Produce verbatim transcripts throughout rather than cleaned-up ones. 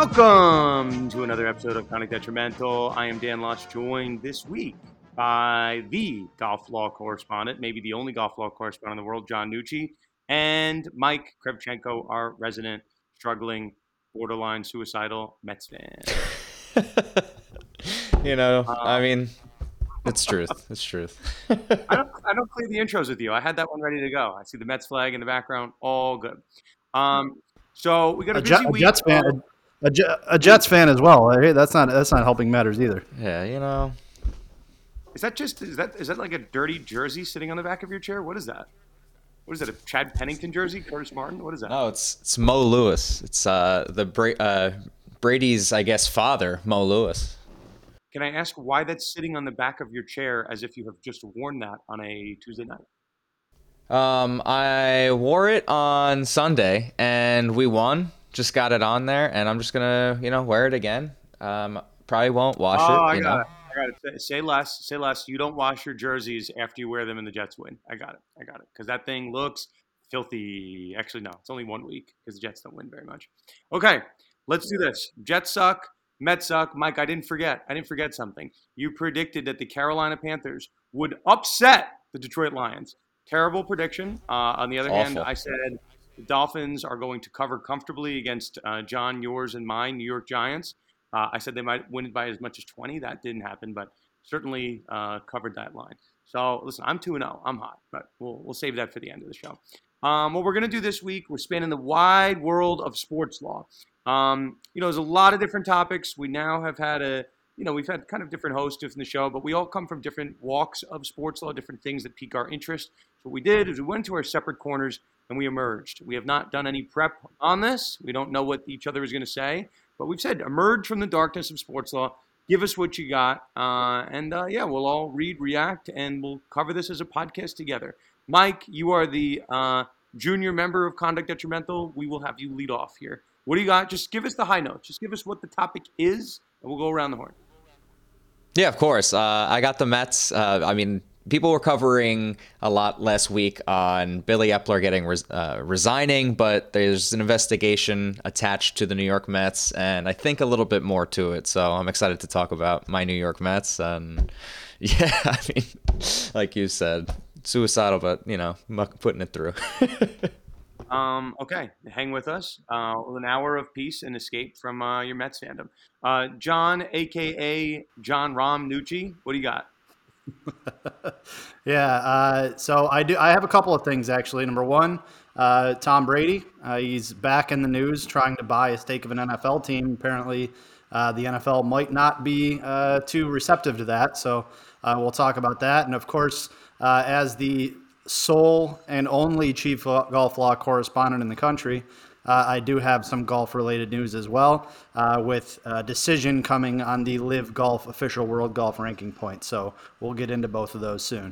Welcome to another episode of Conduct Detrimental. I am Dan Lush, joined this week by the golf law correspondent, maybe the only golf law correspondent in the world, John Nucci, and Mike Krevchenko, our resident, struggling, borderline suicidal Mets fan. you know, um, I mean, it's truth. It's truth. I don't, I don't clear the intros with you. I had that one ready to go. I see the Mets flag in the background. All good. Um, so we got a, a, busy Jet, a week. Jets fan. Uh, A, a Jets fan as well. Hey, that's not that's not helping matters either. Yeah, you know. Is that just is that is that like a dirty jersey sitting on the back of your chair? What is that? What is that? A Chad Pennington jersey? Curtis Martin? What is that? No, it's it's Mo Lewis. It's uh the Bra- uh, Brady's, I guess, father, Mo Lewis. Can I ask why that's sitting on the back of your chair as if you have just worn that on a Tuesday night? Um, I wore it on Sunday and we won. Just got it on there, and I'm just gonna, you know, wear it again. Um, probably won't wash oh, it. I you got know? it. I got it. Say less. Say less. You don't wash your jerseys after you wear them and the Jets win. I got it. I got it. Because that thing looks filthy. Actually, no. It's only one week because the Jets don't win very much. Okay, let's do this. Jets suck. Mets suck. Mike, I didn't forget. I didn't forget something. You predicted that the Carolina Panthers would upset the Detroit Lions. Terrible prediction. Uh, on the other Awful. hand, I said the Dolphins are going to cover comfortably against uh, John, yours, and mine, New York Giants. Uh, I said they might win by as much as twenty. That didn't happen, but certainly uh, covered that line. So, listen, I'm two and oh. I'm hot, but we'll, we'll save that for the end of the show. Um, what we're going to do this week, we're spanning the wide world of sports law. Um, you know, there's a lot of different topics. We now have had a, you know, we've had kind of different hosts in the show, but we all come from different walks of sports law, different things that pique our interest. So what we did is we went to our separate corners and we emerged. We have not done any prep on this. We don't know what each other is going to say, but we've said emerge from the darkness of sports law. Give us what you got. Uh, and uh, yeah, we'll all read, react, and we'll cover this as a podcast together. Mike, you are the uh, junior member of Conduct Detrimental. We will have you lead off here. What do you got? Just give us the high notes. Just give us what the topic is, and we'll go around the horn. Yeah, of course. Uh, I got the Mets. Uh, I mean, people were covering a lot last week on Billy Epler getting res- uh, resigning, but there's an investigation attached to the New York Mets, and I think a little bit more to it. So I'm excited to talk about my New York Mets. And yeah, I mean, like you said, suicidal, but you know, putting it through. Um, okay, hang with us. Uh, an hour of peace and escape from uh, your Mets fandom. Uh, John, a k a. John Rom Nucci, what do you got? yeah, uh, so I do. I have a couple of things actually. Number one, uh, Tom Brady. Uh, he's back in the news trying to buy a stake of an N F L team. Apparently, uh, the N F L might not be uh, too receptive to that. So uh, we'll talk about that. And of course, uh, as the sole and only chief golf law correspondent in the country, uh, I do have some golf-related news as well, uh, with a decision coming on the Live Golf official World Golf Ranking points. So we'll get into both of those soon.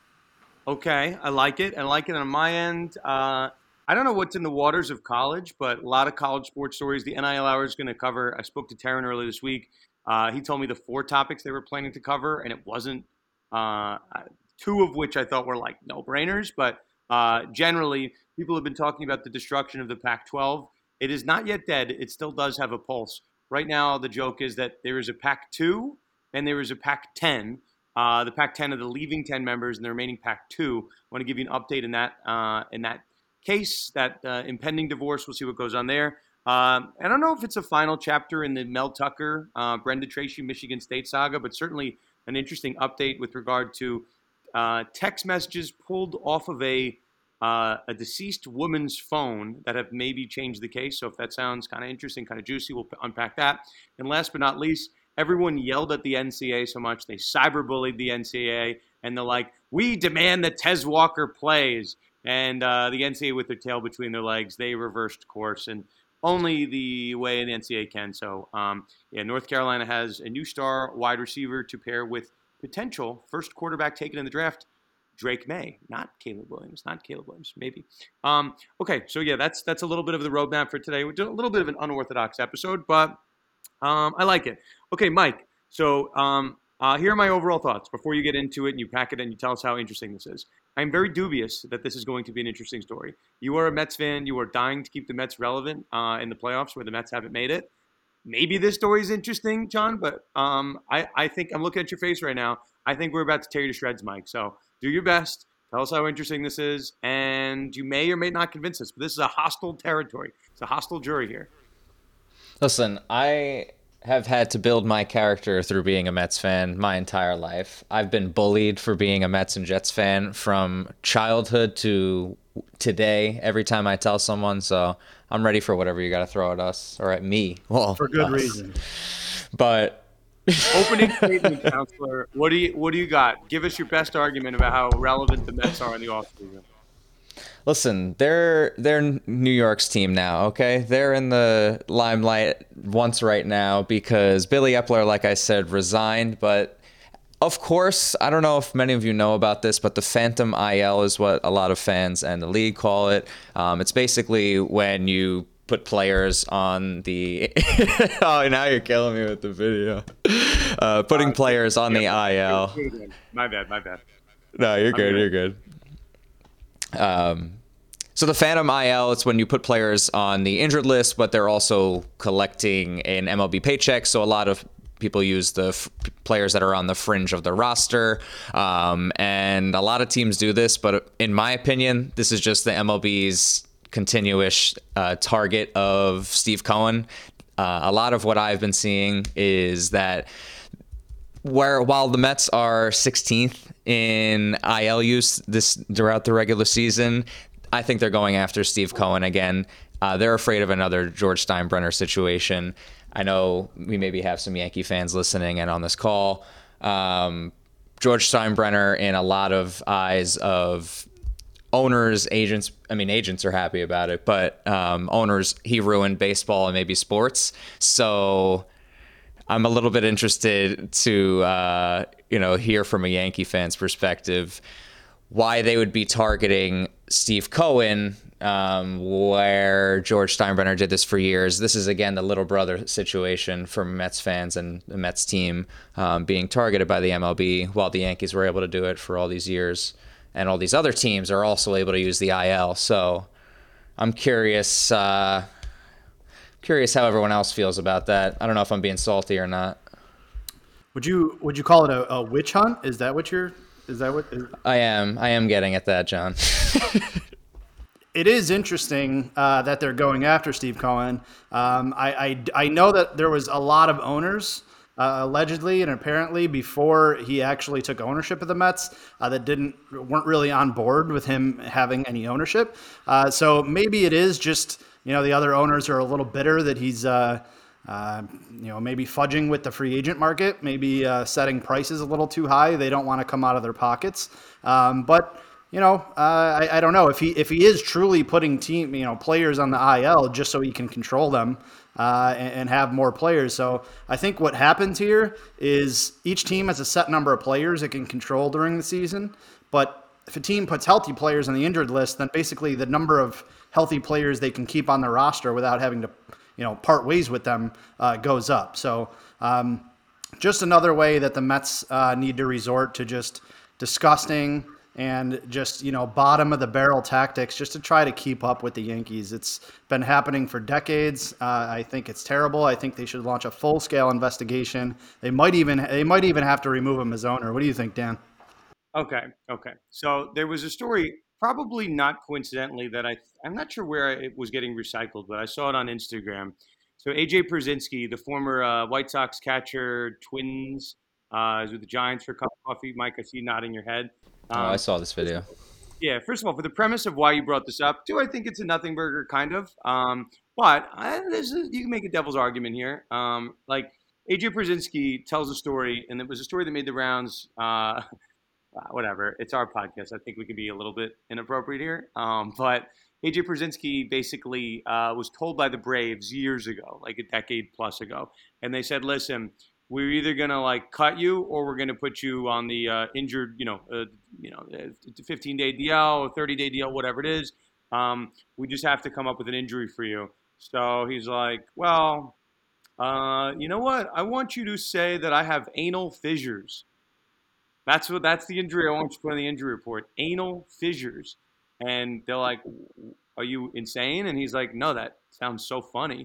Okay, I like it. I like it on my end. Uh, I don't know what's in the waters of college, but a lot of college sports stories. The N I L Hour is going to cover. I spoke to Taryn earlier this week. Uh, he told me the four topics they were planning to cover, and it wasn't uh, two of which I thought were like no-brainers, but uh, generally people have been talking about the destruction of the Pac twelve. It is not yet dead. It still does have a pulse. Right now, the joke is that there is a Pac two and there is a Pac ten. Uh, the Pac ten are the leaving ten members, and the remaining Pac two. I want to give you an update in that uh, in that case, that uh, impending divorce. We'll see what goes on there. Um, I don't know if it's a final chapter in the Mel Tucker, uh, Brenda Tracy, Michigan State saga, but certainly an interesting update with regard to Uh, text messages pulled off of a uh, a deceased woman's phone that have maybe changed the case. So if that sounds kind of interesting, kind of juicy, we'll unpack that. And last but not least, everyone yelled at the N C A A so much they cyberbullied the N C A A, and they're like, "We demand that Tez Walker plays." And uh, the N C A A, with their tail between their legs, they reversed course, and only the way the N C A A can. So um, yeah, North Carolina has a new star wide receiver to pair with potential first quarterback taken in the draft, Drake May, not Caleb Williams, not Caleb Williams, maybe. Um, okay, so yeah, that's that's a little bit of the roadmap for today. We're doing a little bit of an unorthodox episode, but um, I like it. Okay, Mike, so um, uh, here are my overall thoughts before you get into it and you pack it and you tell us how interesting this is. I'm very dubious that this is going to be an interesting story. You are a Mets fan. You are dying to keep the Mets relevant uh, in the playoffs where the Mets haven't made it. maybe this story is interesting, John, but um, I, I think I'm looking at your face right now. I think we're about to tear you to shreds, Mike. So do your best. Tell us how interesting this is, and you may or may not convince us. But this is a hostile territory. It's a hostile jury here. Listen, I have had to build my character through being a Mets fan my entire life. I've been bullied for being a Mets and Jets fan from childhood to today every time I tell someone, so I'm ready for whatever you got to throw at us or at me. Well, For good us. reason. But Opening statement, counselor. What do you what do you got? Give us your best argument about how relevant the Mets are in the offseason. listen, they're they're New York's team now, okay? They're in the limelight once right now because Billy Epler, like I said, resigned, but of course, I don't know if many of you know about this, but the Phantom I L is what a lot of fans and the league call it. Um, it's basically when you put players on the oh, now you're killing me with the video. Uh, putting uh, players on yeah, the I L. My bad, my bad. No, you're good, you're good. Um, so the Phantom I L, it's when you put players on the injured list, but they're also collecting an M L B paycheck. So a lot of people use the f- players that are on the fringe of the roster. Um, and a lot of teams do this, but in my opinion, this is just the M L B's continuous uh, target of Steve Cohen. Uh, a lot of what I've been seeing is that where while the Mets are sixteenth in I L use this throughout the regular season, I think they're going after Steve Cohen again. Uh, they're afraid of another George Steinbrenner situation. I know we maybe have some Yankee fans listening and on this call. Um, George Steinbrenner, in a lot of eyes of owners, agents, I mean, agents are happy about it, but um, owners, he ruined baseball and maybe sports. So I'm a little bit interested to, uh, you know, hear from a Yankee fan's perspective why they would be targeting Steve Cohen, um, where George Steinbrenner did this for years. This is, again, the little brother situation for Mets fans and the Mets team um, being targeted by the M L B while the Yankees were able to do it for all these years. And all these other teams are also able to use the I L. So I'm curious, uh, curious how everyone else feels about that. I don't know if I'm being salty or not. Would you would you call it a, a witch hunt? Is that what you're? Is that what? Is... I am. I am getting at that, John. It is interesting uh, that they're going after Steve Cohen. Um, I, I I know that there was a lot of owners. Uh, allegedly and apparently before he actually took ownership of the Mets uh, that didn't weren't really on board with him having any ownership. Uh, so maybe it is just, you know, the other owners are a little bitter that he's, uh, uh, you know, maybe fudging with the free agent market, maybe uh, setting prices a little too high. They don't want to come out of their pockets. Um, but, you know, uh, I, I don't know if he if he is truly putting team, you know, players on the I L just so he can control them. Uh, and, and have more players. So I think what happens here is each team has a set number of players it can control during the season. But if a team puts healthy players on the injured list, then basically the number of healthy players they can keep on their roster without having to, you know, part ways with them uh, goes up. So um, just another way that the Mets uh, need to resort to just disgusting and just, you know, bottom of the barrel tactics just to try to keep up with the Yankees. It's been happening for decades. Uh, I think it's terrible. I think they should launch a full scale investigation. They might even they might even have to remove him as owner. What do you think, Dan? Okay, okay. So there was a story, probably not coincidentally, that I I'm not sure where it was getting recycled, but I saw it on Instagram. So A J Pierzynski, the former uh, White Sox catcher, Twins, uh, is with the Giants for a cup of coffee. Mike, I see you nodding your head. Um, oh, I saw this video. Yeah, first of all, for the premise of why you brought this up, do I think it's a nothing burger, kind of. Um, but I, this is, you can make a devil's argument here. Um, like A J Pierzynski tells a story, and it was a story that made the rounds. Uh, whatever, it's our podcast. I think we can be a little bit inappropriate here. Um, but A J Pierzynski basically uh, was told by the Braves years ago, like a decade plus ago, and they said, "Listen, we're either gonna like cut you, or we're gonna put you on the uh, injured, you know, uh, you know, fifteen day D L or thirty day D L, whatever it is. Um, we just have to come up with an injury for you." So he's like, "Well, uh, you know what? I want you to say that I have anal fissures. That's what. That's the injury I want you to put on the injury report. Anal fissures." And they're like, "Are you insane?" And he's like, "No, that sounds so funny."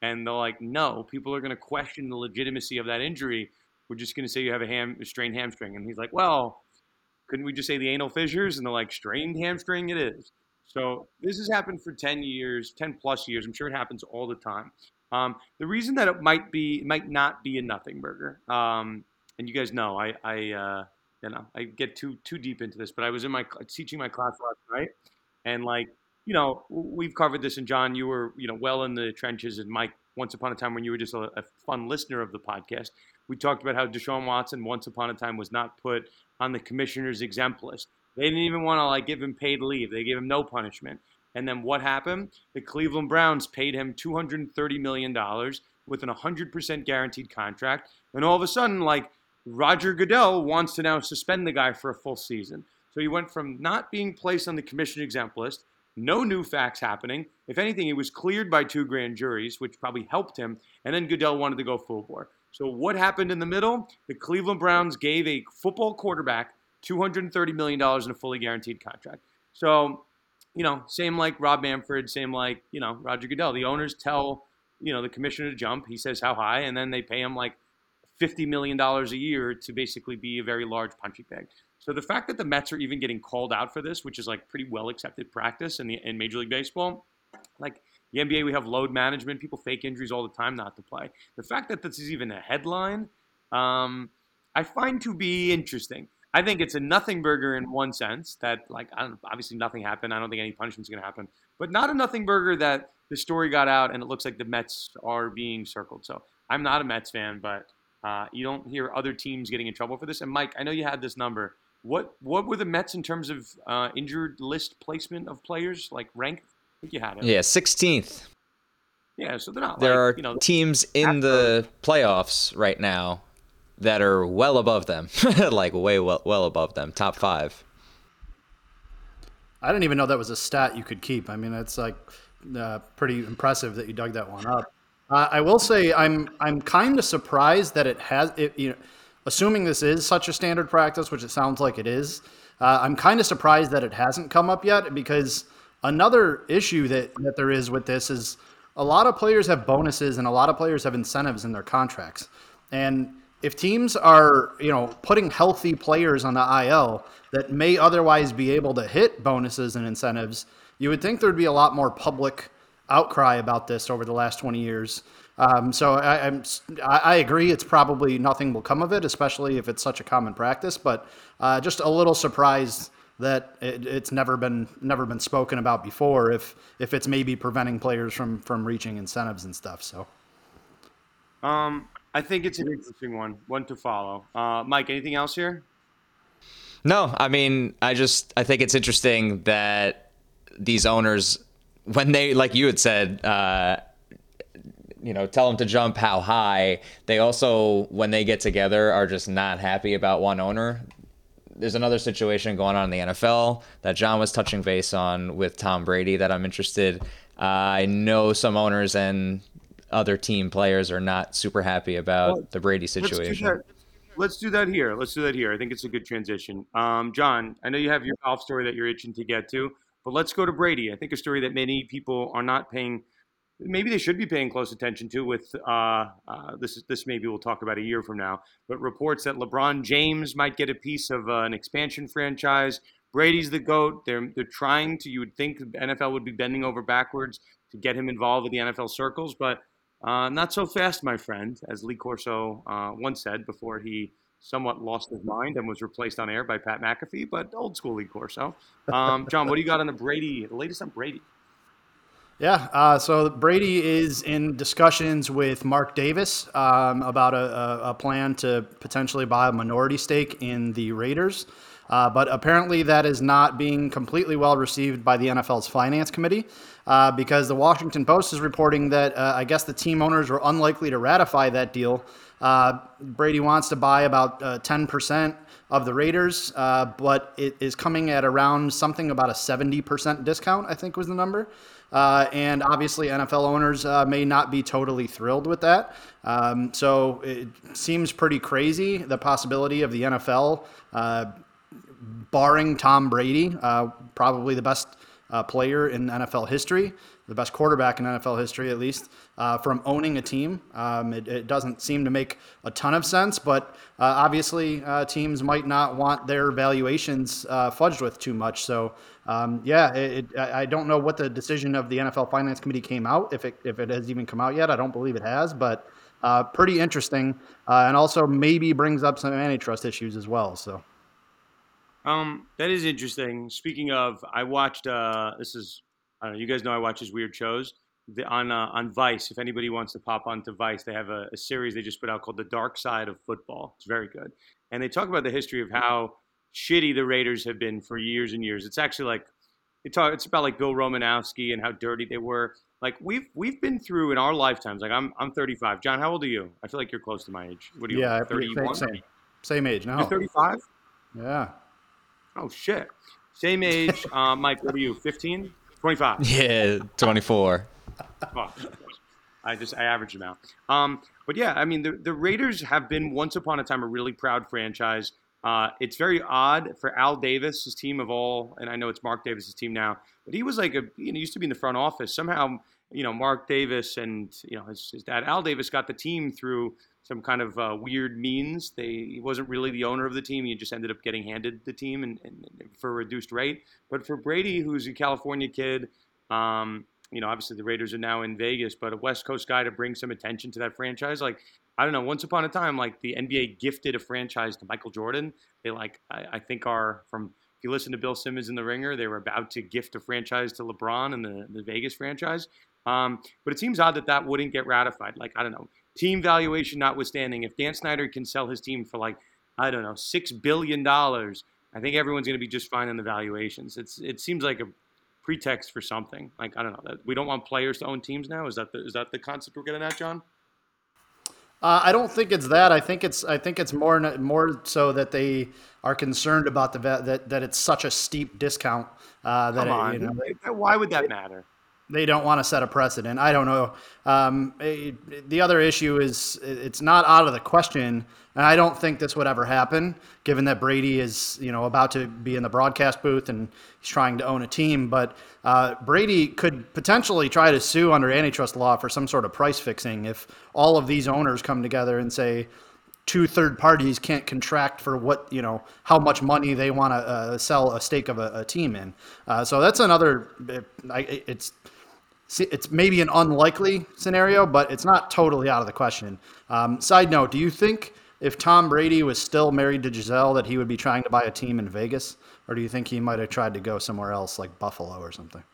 And they're like, no, people are going to question the legitimacy of that injury. We're just going to say you have a, ham, a strained hamstring. And he's like, well, couldn't we just say the anal fissures? And they're like, strained hamstring it is. So this has happened for ten years, ten plus years. I'm sure it happens all the time. Um, the reason that it might be, it might not be a nothing burger, um, and you guys know, I, I, uh, you know, I get too too deep into this, but I was in my teaching my class last night, and like, you know, we've covered this, and John, you were, you know, well in the trenches, and Mike, once upon a time when you were just a, a fun listener of the podcast, we talked about how Deshaun Watson once upon a time was not put on the commissioner's exempt list. They didn't even want to like give him paid leave. They gave him no punishment. And then what happened? The Cleveland Browns paid him two hundred thirty million dollars with an one hundred percent guaranteed contract. And all of a sudden, like, Roger Goodell wants to now suspend the guy for a full season. So he went from not being placed on the commission exempt list, no new facts happening. If anything, he was cleared by two grand juries, which probably helped him. And then Goodell wanted to go full bore. So what happened in the middle? The Cleveland Browns gave a football quarterback two hundred thirty million dollars in a fully guaranteed contract. So, you know, same like Rob Manfred, same like, you know, Roger Goodell. The owners tell, you know, the commissioner to jump. He says how high, and then they pay him like fifty million dollars a year to basically be a very large punching bag. So the fact that the Mets are even getting called out for this, which is like pretty well accepted practice in the in Major League Baseball, like the N B A, we have load management. People fake injuries all the time not to play. The fact that this is even a headline, um, I find to be interesting. I think it's a nothing burger in one sense that, like, I don't obviously nothing happened. I don't think any punishment's going to happen, but not a nothing burger that the story got out and it looks like the Mets are being circled. So I'm not a Mets fan, but uh, you don't hear other teams getting in trouble for this. And Mike, I know you had this number. What what were the Mets in terms of uh, injured list placement of players, like ranked? I think you had it. Yeah, sixteenth. Yeah, so they're not. There like, are you know, teams in the playoffs right now that are well above them, like way well, well above them, top five. I didn't even know that was a stat you could keep. I mean, it's like uh, pretty impressive that you dug that one up. Uh, I will say I'm I'm kind of surprised that it has. It, you know, assuming this is such a standard practice, which it sounds like it is, uh, I'm kind of surprised that it hasn't come up yet, because another issue that, that there is with this is a lot of players have bonuses and a lot of players have incentives in their contracts. And if teams are, you know, putting healthy players on the I L that may otherwise be able to hit bonuses and incentives, you would think there'd be a lot more public outcry about this over the last twenty years. Um, so I, I'm, I agree. It's probably nothing will come of it, especially if it's such a common practice. But uh, just a little surprised that it, it's never been never been spoken about before. If if it's maybe preventing players from from reaching incentives and stuff. So, um, I think it's an interesting one, one to follow. Uh, Mike, anything else here? No, I mean, I just I think it's interesting that these owners, when they, like you had said, uh, you know, tell them to jump how high, they also, when they get together, are just not happy about one owner. There's another situation going on in the N F L that John was touching base on with Tom Brady that I'm interested. Uh, I know some owners and other team players are not super happy about well, the Brady situation. Let's do, let's do that here. Let's do that here. I think it's a good transition. Um, John, I know you have your golf story that you're itching to get to, but let's go to Brady. I think a story that many people are not paying, maybe they should be paying close attention to with uh, uh, this. This maybe we'll talk about a year from now, but reports that LeBron James might get a piece of uh, an expansion franchise. Brady's the GOAT. They're they're trying to. You would think the N F L would be bending over backwards to get him involved with the N F L circles, but uh, not so fast, my friend, as Lee Corso uh, once said before he somewhat lost his mind and was replaced on air by Pat McAfee. But old school Lee Corso. Um, John, what do you got on the Brady? The latest on Brady? Yeah, uh, so Brady is in discussions with Mark Davis um, about a, a plan to potentially buy a minority stake in the Raiders. Uh, but apparently that is not being completely well received by the N F L's finance committee uh, because the Washington Post is reporting that uh, I guess the team owners were unlikely to ratify that deal. Uh, Brady wants to buy about uh, ten percent of the Raiders, uh, but it is coming at around something about a seventy percent discount, I think was the number. Uh, and obviously N F L owners uh, may not be totally thrilled with that. Um, so it seems pretty crazy, the possibility of the N F L uh, barring Tom Brady, uh, probably the best uh, player in N F L history, the best quarterback in N F L history, at least, uh, from owning a team. Um, it, it doesn't seem to make a ton of sense, but uh, obviously uh, teams might not want their valuations uh, fudged with too much. So, um, yeah, it, it, I don't know what the decision of the N F L Finance Committee came out, if it if it has even come out yet. I don't believe it has, but uh, pretty interesting, uh, and also maybe brings up some antitrust issues as well. So. Um, that is interesting. Speaking of, I watched. Uh, this is I don't know. You guys know I watch these weird shows the, on uh, on Vice. If anybody wants to pop onto Vice, they have a, a series they just put out called The Dark Side of Football. It's very good, and they talk about the history of how shitty the Raiders have been for years and years. It's actually like they talk. It's about like Bill Romanowski and how dirty they were. Like we've we've been through in our lifetimes. Like I'm I'm thirty-five. John, how old are you? I feel like you're close to my age. What are you? Yeah, thirty-one. same, same, same age. No, You're thirty-five. Yeah. Oh, shit. Same age. Uh, Mike, what are you, fifteen? twenty-five? Yeah, twenty-four. Oh, I just, I averaged them out. Um, but yeah, I mean, the, the Raiders have been once upon a time a really proud franchise. Uh, it's very odd for Al Davis, his team of all, and I know it's Mark Davis's team now, but he was like a, you know, used to be in the front office. Somehow, you know, Mark Davis and, you know, his, his dad, Al Davis, got the team through some kind of uh, weird means. They he wasn't really the owner of the team. He just ended up getting handed the team and, and for a reduced rate. But for Brady, who's a California kid, um, you know, obviously the Raiders are now in Vegas, but a West Coast guy to bring some attention to that franchise, like, I don't know, once upon a time, like the N B A gifted a franchise to Michael Jordan. They like, I, I think are from, if you listen to Bill Simmons in The Ringer, they were about to gift a franchise to LeBron and the, the Vegas franchise. Um, but it seems odd that that wouldn't get ratified. Like, I don't know, team valuation notwithstanding, if Dan Snyder can sell his team for like, I don't know, six billion dollars, I think everyone's going to be just fine on the valuations. It's It seems like a pretext for something. Like, I don't know, that we don't want players to own teams now. Is that the, is that the concept we're getting at, John? Uh, I don't think it's that. I think it's I think it's more more so that they are concerned about the that that it's such a steep discount uh, that Come on. It, you know, Why would that matter? They don't want to set a precedent. I don't know. Um, it, the other issue is it's not out of the question, and I don't think this would ever happen, given that Brady is, you know, about to be in the broadcast booth and he's trying to own a team. But uh, Brady could potentially try to sue under antitrust law for some sort of price fixing if all of these owners come together and say two third parties can't contract for what, you know, how much money they want to uh, sell a stake of a, a team in. Uh, so that's another. It, it's. It's maybe an unlikely scenario, but it's not totally out of the question. Um, side note, do you think if Tom Brady was still married to Giselle that he would be trying to buy a team in Vegas? Or do you think he might have tried to go somewhere else like Buffalo or something?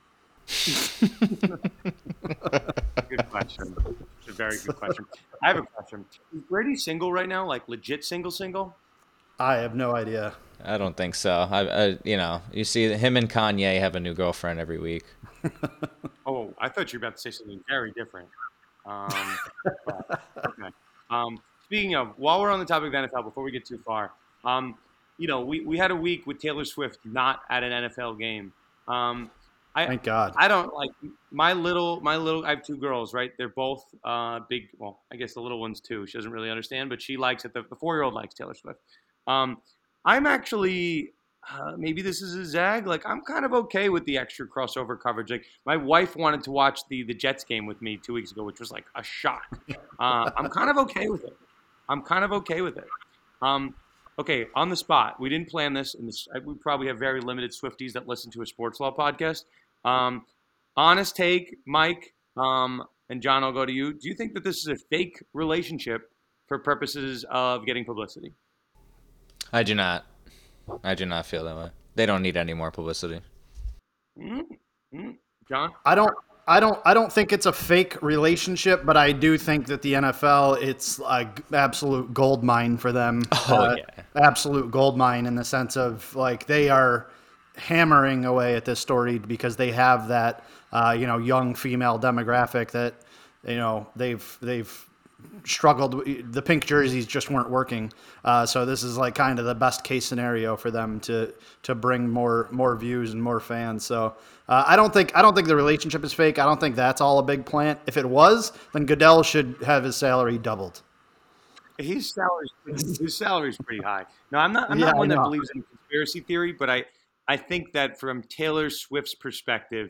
Good question. It's a very good question. I have a question. Is Brady single right now? Like legit single single? I have no idea. I don't think so. I, I, you know, you see him and Kanye have a new girlfriend every week. Oh, I thought you were about to say something very different. Um, but, okay. Um, speaking of, while we're on the topic of N F L, before we get too far, um, you know, we, we had a week with Taylor Swift not at an N F L game. Um, I, Thank God. I don't like my little my little. I have two girls, right? They're both uh, big. Well, I guess the little one's too. She doesn't really understand, but she likes it. The, the four year old likes Taylor Swift. Um, I'm actually. Uh, maybe this is a zag. Like, I'm kind of okay with the extra crossover coverage. Like, my wife wanted to watch the the Jets game with me two weeks ago, which was like a shock. Uh, I'm kind of okay with it. I'm kind of okay with it. Um, okay, on the spot. We didn't plan this, and this, we probably have very limited Swifties that listen to a sports law podcast. Um, honest take, Mike, um, and John, I'll go to you. Do you think that this is a fake relationship for purposes of getting publicity? I do not. I do not feel that way. They don't need any more publicity. Mm-hmm. John? I don't I don't I don't think it's a fake relationship, but I do think that the N F L, it's like absolute gold mine for them. Oh uh, yeah. Absolute gold mine in the sense of like they are hammering away at this story because they have that uh, you know, young female demographic that, you know, they've they've struggled. The pink jerseys just weren't working. Uh, so this is like kind of the best case scenario for them to to bring more more views and more fans. So uh, I don't think I don't think the relationship is fake. I don't think that's all a big plant. If it was, then Goodell should have his salary doubled. His salary his salary is pretty high. No, I'm not. I'm Yeah, not one I that know. believes in conspiracy theory, but I I think that from Taylor Swift's perspective,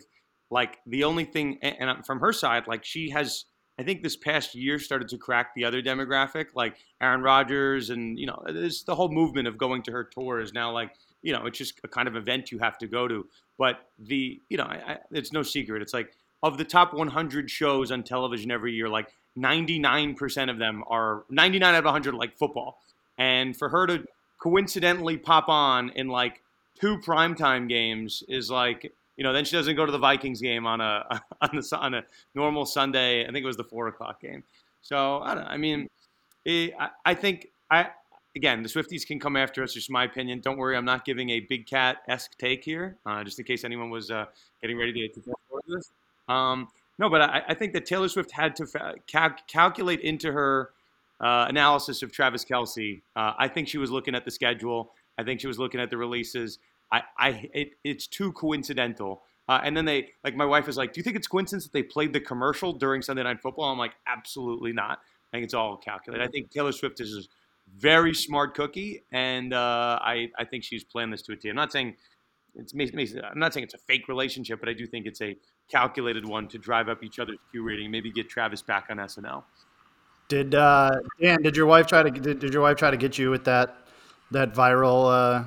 like the only thing, and, and from her side, like she has, I think this past year started to crack the other demographic, like Aaron Rodgers, and you know, this the whole movement of going to her tour is now like, you know, it's just a kind of event you have to go to. But the, you know, I, I, it's no secret. It's like of the top one hundred shows on television every year, like ninety-nine percent of them are ninety-nine out of one hundred like football. And for her to coincidentally pop on in like two primetime games is like, you know, then she doesn't go to the Vikings game on a on the on a normal Sunday. I think it was the four o'clock game. So I don't know. I mean, it, I, I think I again the Swifties can come after us. Just my opinion. Don't worry, I'm not giving a Big Cat esque take here, uh, just in case anyone was uh, getting ready to, to fast forward this. Um, no, but I, I think that Taylor Swift had to fa- cal- calculate into her uh, analysis of Travis Kelce. Uh, I think she was looking at the schedule. I think she was looking at the releases. I, I it, it's too coincidental. Uh, and then they, like, my wife is like, "Do you think it's coincidence that they played the commercial during Sunday Night Football?" I'm like, "Absolutely not. I think it's all calculated. I think Taylor Swift is a very smart cookie, and uh, I I think she's playing this to a T. I'm not saying it's I'm not saying it's a fake relationship, but I do think it's a calculated one to drive up each other's Q rating, maybe get Travis back on S N L. Did uh, Dan? Did your wife try to did, did your wife try to get you with that that viral uh,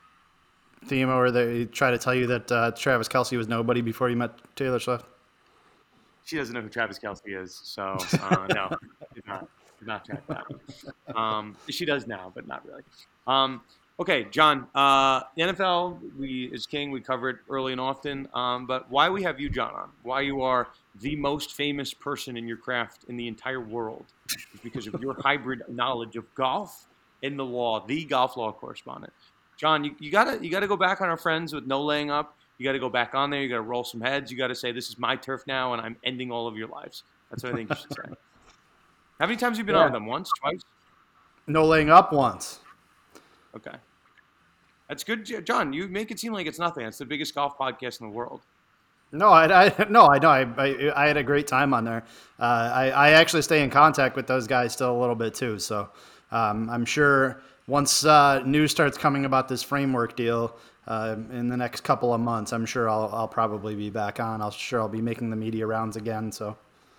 theme, or they try to tell you that uh, Travis Kelce was nobody before you met Taylor Swift? She doesn't know who Travis Kelce is, so uh, no, did not did not check that. Um, she does now, but not really. Um, okay, John. Uh, the N F L we is king. We cover it early and often. Um, but why we have you, John, on? Why you are the most famous person in your craft in the entire world is because of your hybrid knowledge of golf and the law, the golf law correspondent. John, you, you gotta you gotta go back on our friends with no laying up. You got to go back on there. You got to roll some heads. You got to say, "This is my turf now, and I'm ending all of your lives." That's what I think you should say. How many times have you been Yeah. on with them? Once, twice? No laying up once. Okay, that's good, John. You make it seem like it's nothing. It's the biggest golf podcast in the world. No, I, I no, I know. I, I I had a great time on there. Uh, I I actually stay in contact with those guys still a little bit too. So um, I'm sure once uh, news starts coming about this framework deal uh, in the next couple of months, I'm sure I'll I'll probably be back on. I'll sure I'll be making the media rounds again. So,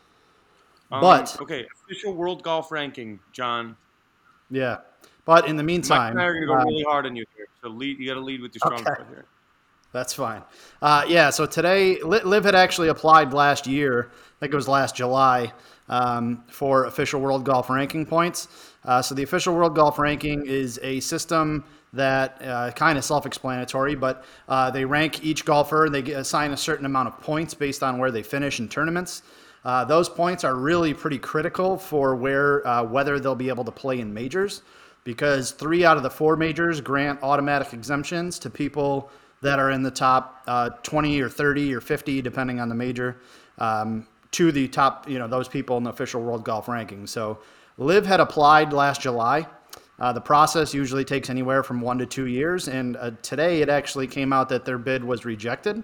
Um, but okay, official world golf ranking, John. yeah, but in the Mike meantime, and I are going to go uh, really hard on you here. So lead. You got to lead with your strong Okay. foot here. That's fine. Uh, yeah, so today, Liv had actually applied last year, I think it was last July, um, for official world golf ranking points. Uh, so the official world golf ranking is a system that uh, kind of self-explanatory, but uh, they rank each golfer. They get, assign a certain amount of points based on where they finish in tournaments. Uh, those points are really pretty critical for where uh, whether they'll be able to play in majors, because three out of the four majors grant automatic exemptions to people that are in the top uh, twenty or thirty or fifty, depending on the major, um, to the top, you know, those people in the official world golf ranking. So Liv had applied last July. Uh, the process usually takes anywhere from one to two years. And uh, today it actually came out that their bid was rejected.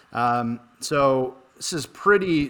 Um, so this is pretty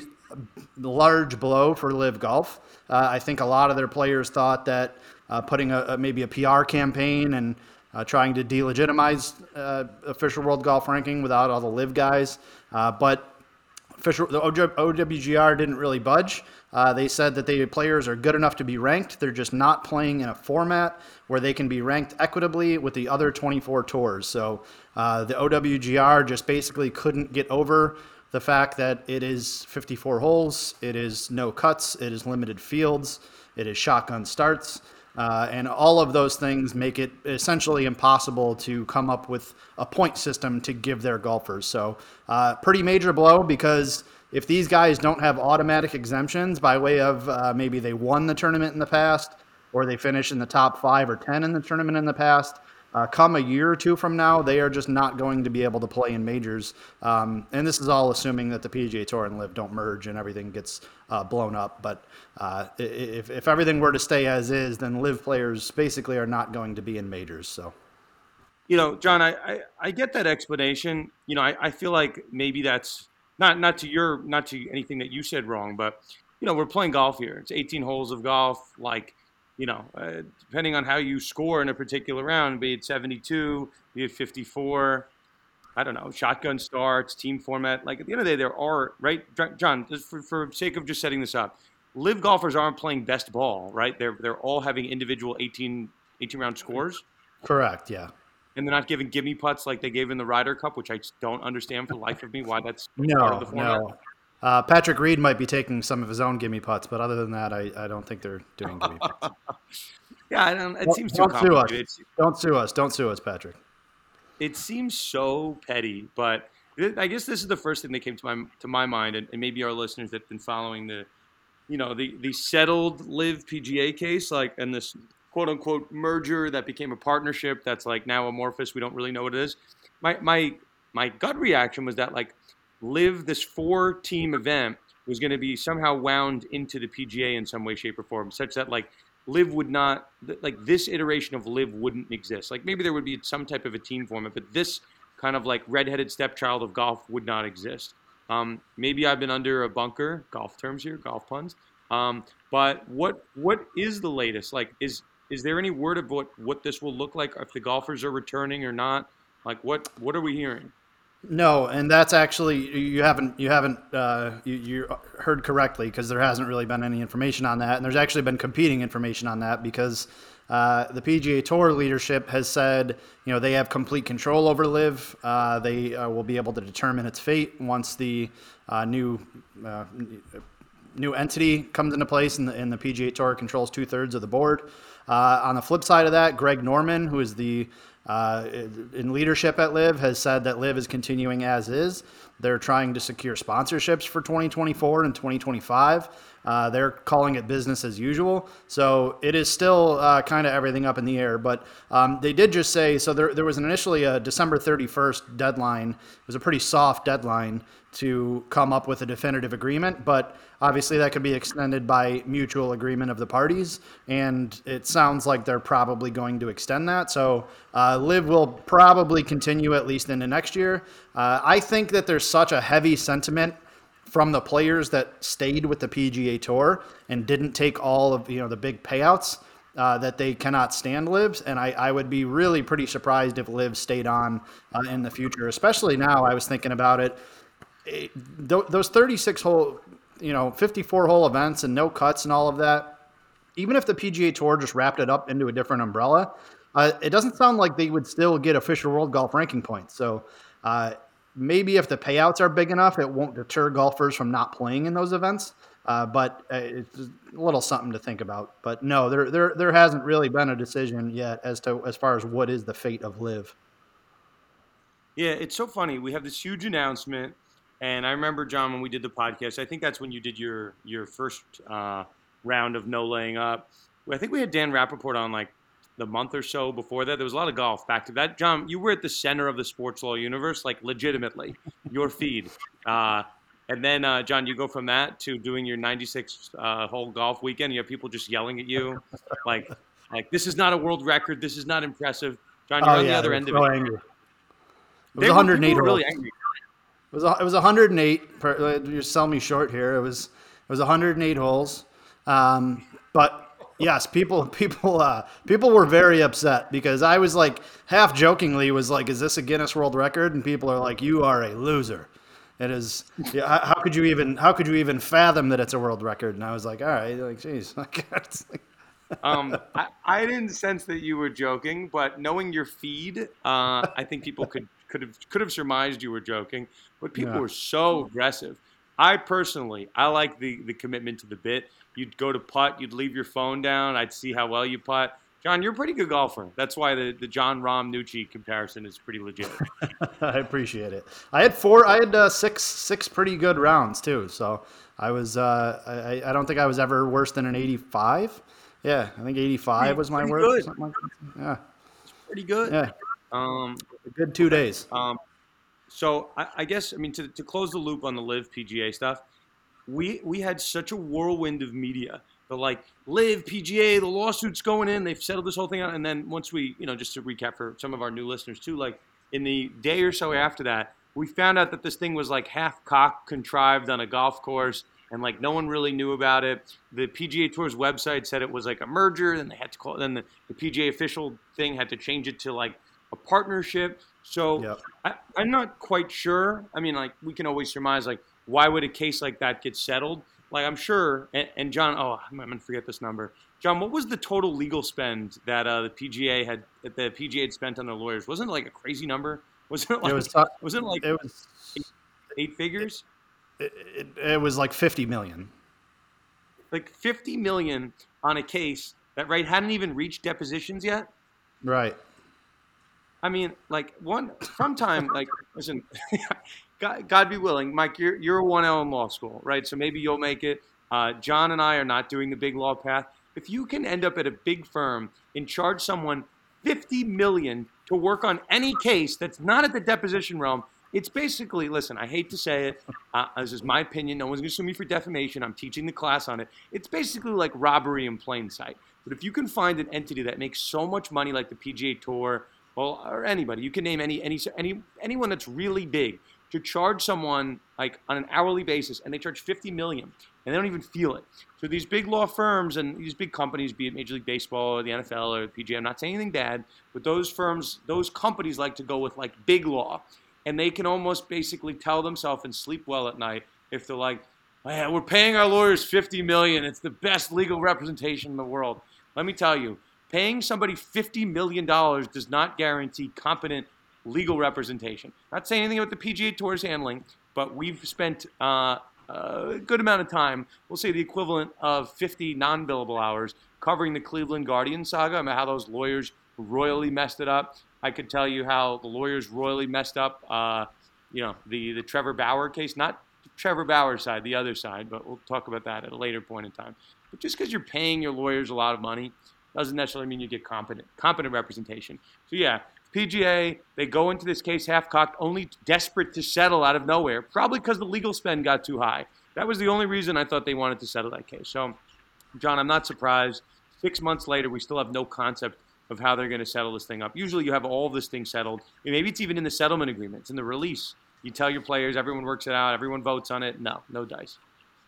large blow for Liv Golf. Uh, I think a lot of their players thought that uh, putting a, a maybe a P R campaign and Uh, trying to delegitimize uh, official world golf ranking without all the Liv guys. Uh, but official, the O W G R didn't really budge. Uh, they said that the players are good enough to be ranked. They're just not playing in a format where they can be ranked equitably with the other twenty-four tours. So uh, the O W G R just basically couldn't get over the fact that it is fifty-four holes, it is no cuts, it is limited fields, it is shotgun starts. Uh, and all of those things make it essentially impossible to come up with a point system to give their golfers. So uh, pretty major blow, because if these guys don't have automatic exemptions by way of uh, maybe they won the tournament in the past, or they finish in the top five or ten in the tournament in the past, uh, come a year or two from now, they are just not going to be able to play in majors. Um, and this is all assuming that the P G A Tour and Liv don't merge and everything gets uh, blown up. But uh, if, if everything were to stay as is, then Liv players basically are not going to be in majors. So, You know, John, I, I, I get that explanation. You know, I, I feel like maybe that's not not to your not to anything that you said wrong, but you know, we're playing golf here. It's eighteen holes of golf. Like, you know, uh, depending on how you score in a particular round, be it seventy-two, be it fifty-four. I don't know, shotgun starts, team format. Like at the end of the day, there are, right, John, just for, for sake of just setting this up, live golfers aren't playing best ball, right? They're they're all having individual eighteen, eighteen round scores. Correct. Yeah. And they're not giving gimme putts like they gave in the Ryder Cup, which I just don't understand for the life of me why that's no, part of the format. No. Uh, Patrick Reed might be taking some of his own gimme putts, but other than that, I, I don't think they're doing gimme putts. Yeah, I don't, it don't, seems too don't complicated. Sue us. Don't sue us. Don't sue us, Patrick. It seems so petty, but I guess this is the first thing that came to my to my mind, and, and maybe our listeners that've been following the, you know, the the settled Live P G A case, like, and this quote unquote merger that became a partnership that's like now amorphous. We don't really know what it is. My my my gut reaction was that like Live, this four team event, was going to be somehow wound into the P G A in some way, shape, or form, such that like Live would not, like this iteration of Live wouldn't exist. Like maybe there would be some type of a team format, but this kind of like redheaded stepchild of golf would not exist. Um, maybe I've been under a bunker, golf terms here, golf puns. Um, but what what is the latest? Like, is is there any word of what, what this will look like, if the golfers are returning or not? Like, what what are we hearing? No, and that's actually you haven't you haven't uh, you, you heard correctly, because there hasn't really been any information on that, and there's actually been competing information on that, because uh, the P G A Tour leadership has said, you know, they have complete control over Live. Uh, they uh, will be able to determine its fate once the uh, new uh, new entity comes into place, and the, and the P G A Tour controls two thirds of the board. Uh, on the flip side of that, Greg Norman, who is the Uh, in leadership at Live, has said that Live is continuing as is. They're trying to secure sponsorships for twenty twenty-four and twenty twenty-five. Uh, they're calling it business as usual. So it is still uh, kind of everything up in the air. But um, they did just say, so there, there was an initially a December thirty-first deadline. It was a pretty soft deadline to come up with a definitive agreement, but obviously that could be extended by mutual agreement of the parties, and it sounds like they're probably going to extend that. So uh, Live will probably continue at least into next year. Uh, I think that there's such a heavy sentiment from the players that stayed with the P G A Tour and didn't take all of, you know, the big payouts, uh, that they cannot stand Lives. And I, I would be really pretty surprised if Live stayed on uh, in the future, especially now. I was thinking about it. It, th- those thirty-six hole, you know, fifty-four hole events and no cuts and all of that, even if the P G A Tour just wrapped it up into a different umbrella, uh, it doesn't sound like they would still get official world golf ranking points. So uh, maybe if the payouts are big enough, it won't deter golfers from not playing in those events. Uh, but uh, it's a little something to think about. But no, there there there hasn't really been a decision yet as to as far as what is the fate of Live. Yeah, it's so funny. We have this huge announcement. And I remember, John, when we did the podcast, I think that's when you did your your first uh, round of no laying up. I think we had Dan Rappaport on like the month or so before that. There was a lot of golf back to that. John, you were at the center of the sports law universe, like legitimately, your feed. Uh, and then, uh, John, you go from that to doing your ninety-six uh, hole golf weekend. You have people just yelling at you, like, like this is not a world record. This is not impressive. John, you're oh, on yeah, the other end so of it. Angry. It was they one hundred eight were really holes. angry. It was a, it was one hundred eight. Per, you're selling me short here. It was it was one hundred eight holes, um, but yes, people people uh, people were very upset, because I was like half jokingly was like, "Is this a Guinness World Record?" And people are like, "You are a loser." It is. Yeah, how, how could you even how could you even fathom that it's a world record? And I was like, "All right, like, geez." um, I, I didn't sense that you were joking, but knowing your feed, uh, I think people could could have could have surmised you were joking. But people Yeah. were so aggressive. I personally, I like the the commitment to the bit. You'd go to putt, you'd leave your phone down. I'd see how well you putt. John, you're a pretty good golfer. That's why the, the John Rahm Nucci comparison is pretty legit. I appreciate it. I had four. I had uh, six six pretty good rounds too. So I was. Uh, I, I don't think I was ever worse than an eighty-five. Yeah, I think eighty-five Pretty- was my pretty worst. good. Something like that. Yeah, Pretty good. yeah. Um, A good two days. Um, so I, I guess, I mean, to, to close the loop on the Live P G A stuff, we we had such a whirlwind of media. The like Live P G A, the lawsuit's going in, they've settled this whole thing out. And then once we, you know, just to recap for some of our new listeners too, like in the day or so after that, we found out that this thing was like half cock contrived on a golf course, and like no one really knew about it. The P G A Tour's website said it was like a merger, then they had to call, then the, the P G A official thing had to change it to like a partnership. So Yep. I, I'm not quite sure. I mean, like we can always surmise, like why would a case like that get settled? Like I'm sure, and, and John, oh, I'm gonna forget this number. John, what was the total legal spend that uh, the P G A had that the P G A had spent on their lawyers? Wasn't it like a crazy number? Wasn't it like It was uh, wasn't it like it was eight, eight figures? it, it, it was like fifty million. Like fifty million on a case that right hadn't even reached depositions yet. Right. I mean, like one sometime, like listen, God, God be willing, Mike. You're you're a one L in law school, right? So maybe you'll make it. Uh, John and I are not doing the big law path. If you can end up at a big firm and charge someone fifty million to work on any case that's not at the deposition realm, it's basically, listen, I hate to say it. Uh, this is my opinion. No one's going to sue me for defamation. I'm teaching the class on it. It's basically like robbery in plain sight. But if you can find an entity that makes so much money like the P G A Tour, well, or anybody, you can name any any any anyone that's really big, to charge someone like on an hourly basis, and they charge fifty million, and they don't even feel it. So these big law firms and these big companies, be it Major League Baseball or the N F L or the P G A, I'm not saying anything bad, but those firms, those companies like to go with like big law, and they can almost basically tell themselves and sleep well at night if they're like, man, we're paying our lawyers fifty million. It's the best legal representation in the world. Let me tell you, paying somebody fifty million dollars does not guarantee competent legal representation. Not saying anything about the P G A Tour's handling, but we've spent uh, a good amount of time, we'll say the equivalent of fifty non-billable hours, covering the Cleveland Guardian saga, about how those lawyers royally messed it up. I could tell you how the lawyers royally messed up, uh, you know, the, the Trevor Bauer case, not Trevor Bauer's side, the other side, but we'll talk about that at a later point in time. But just because you're paying your lawyers a lot of money doesn't necessarily mean you get competent competent representation. So yeah, P G A, they go into this case half-cocked, only desperate to settle out of nowhere, probably because the legal spend got too high. That was the only reason I thought they wanted to settle that case. So, John, I'm not surprised. Six months later, we still have no concept of how they're going to settle this thing up. Usually you have all of this thing settled. Maybe it's even in the settlement agreement. It's in the release. You tell your players, everyone works it out, everyone votes on it. No, no dice.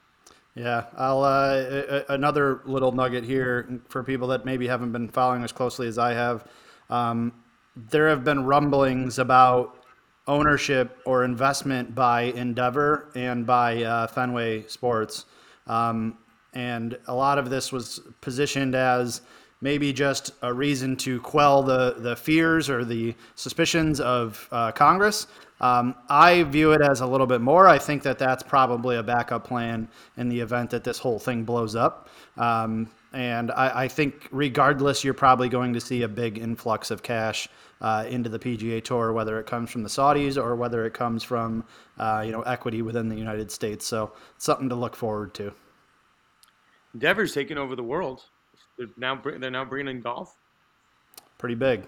Yeah, I'll uh, another little nugget here for people that maybe haven't been following as closely as I have. Um, there have been rumblings about ownership or investment by Endeavor and by uh, Fenway Sports, um, and a lot of this was positioned as maybe just a reason to quell the the fears or the suspicions of uh, Congress. Um, I view it as a little bit more. I think that that's probably a backup plan in the event that this whole thing blows up. Um, and I, I think regardless, you're probably going to see a big influx of cash uh, into the P G A Tour, whether it comes from the Saudis or whether it comes from uh, you know equity within the United States. So it's something to look forward to. Endeavor's taking over the world. They're now they're now bringing in golf. Pretty big.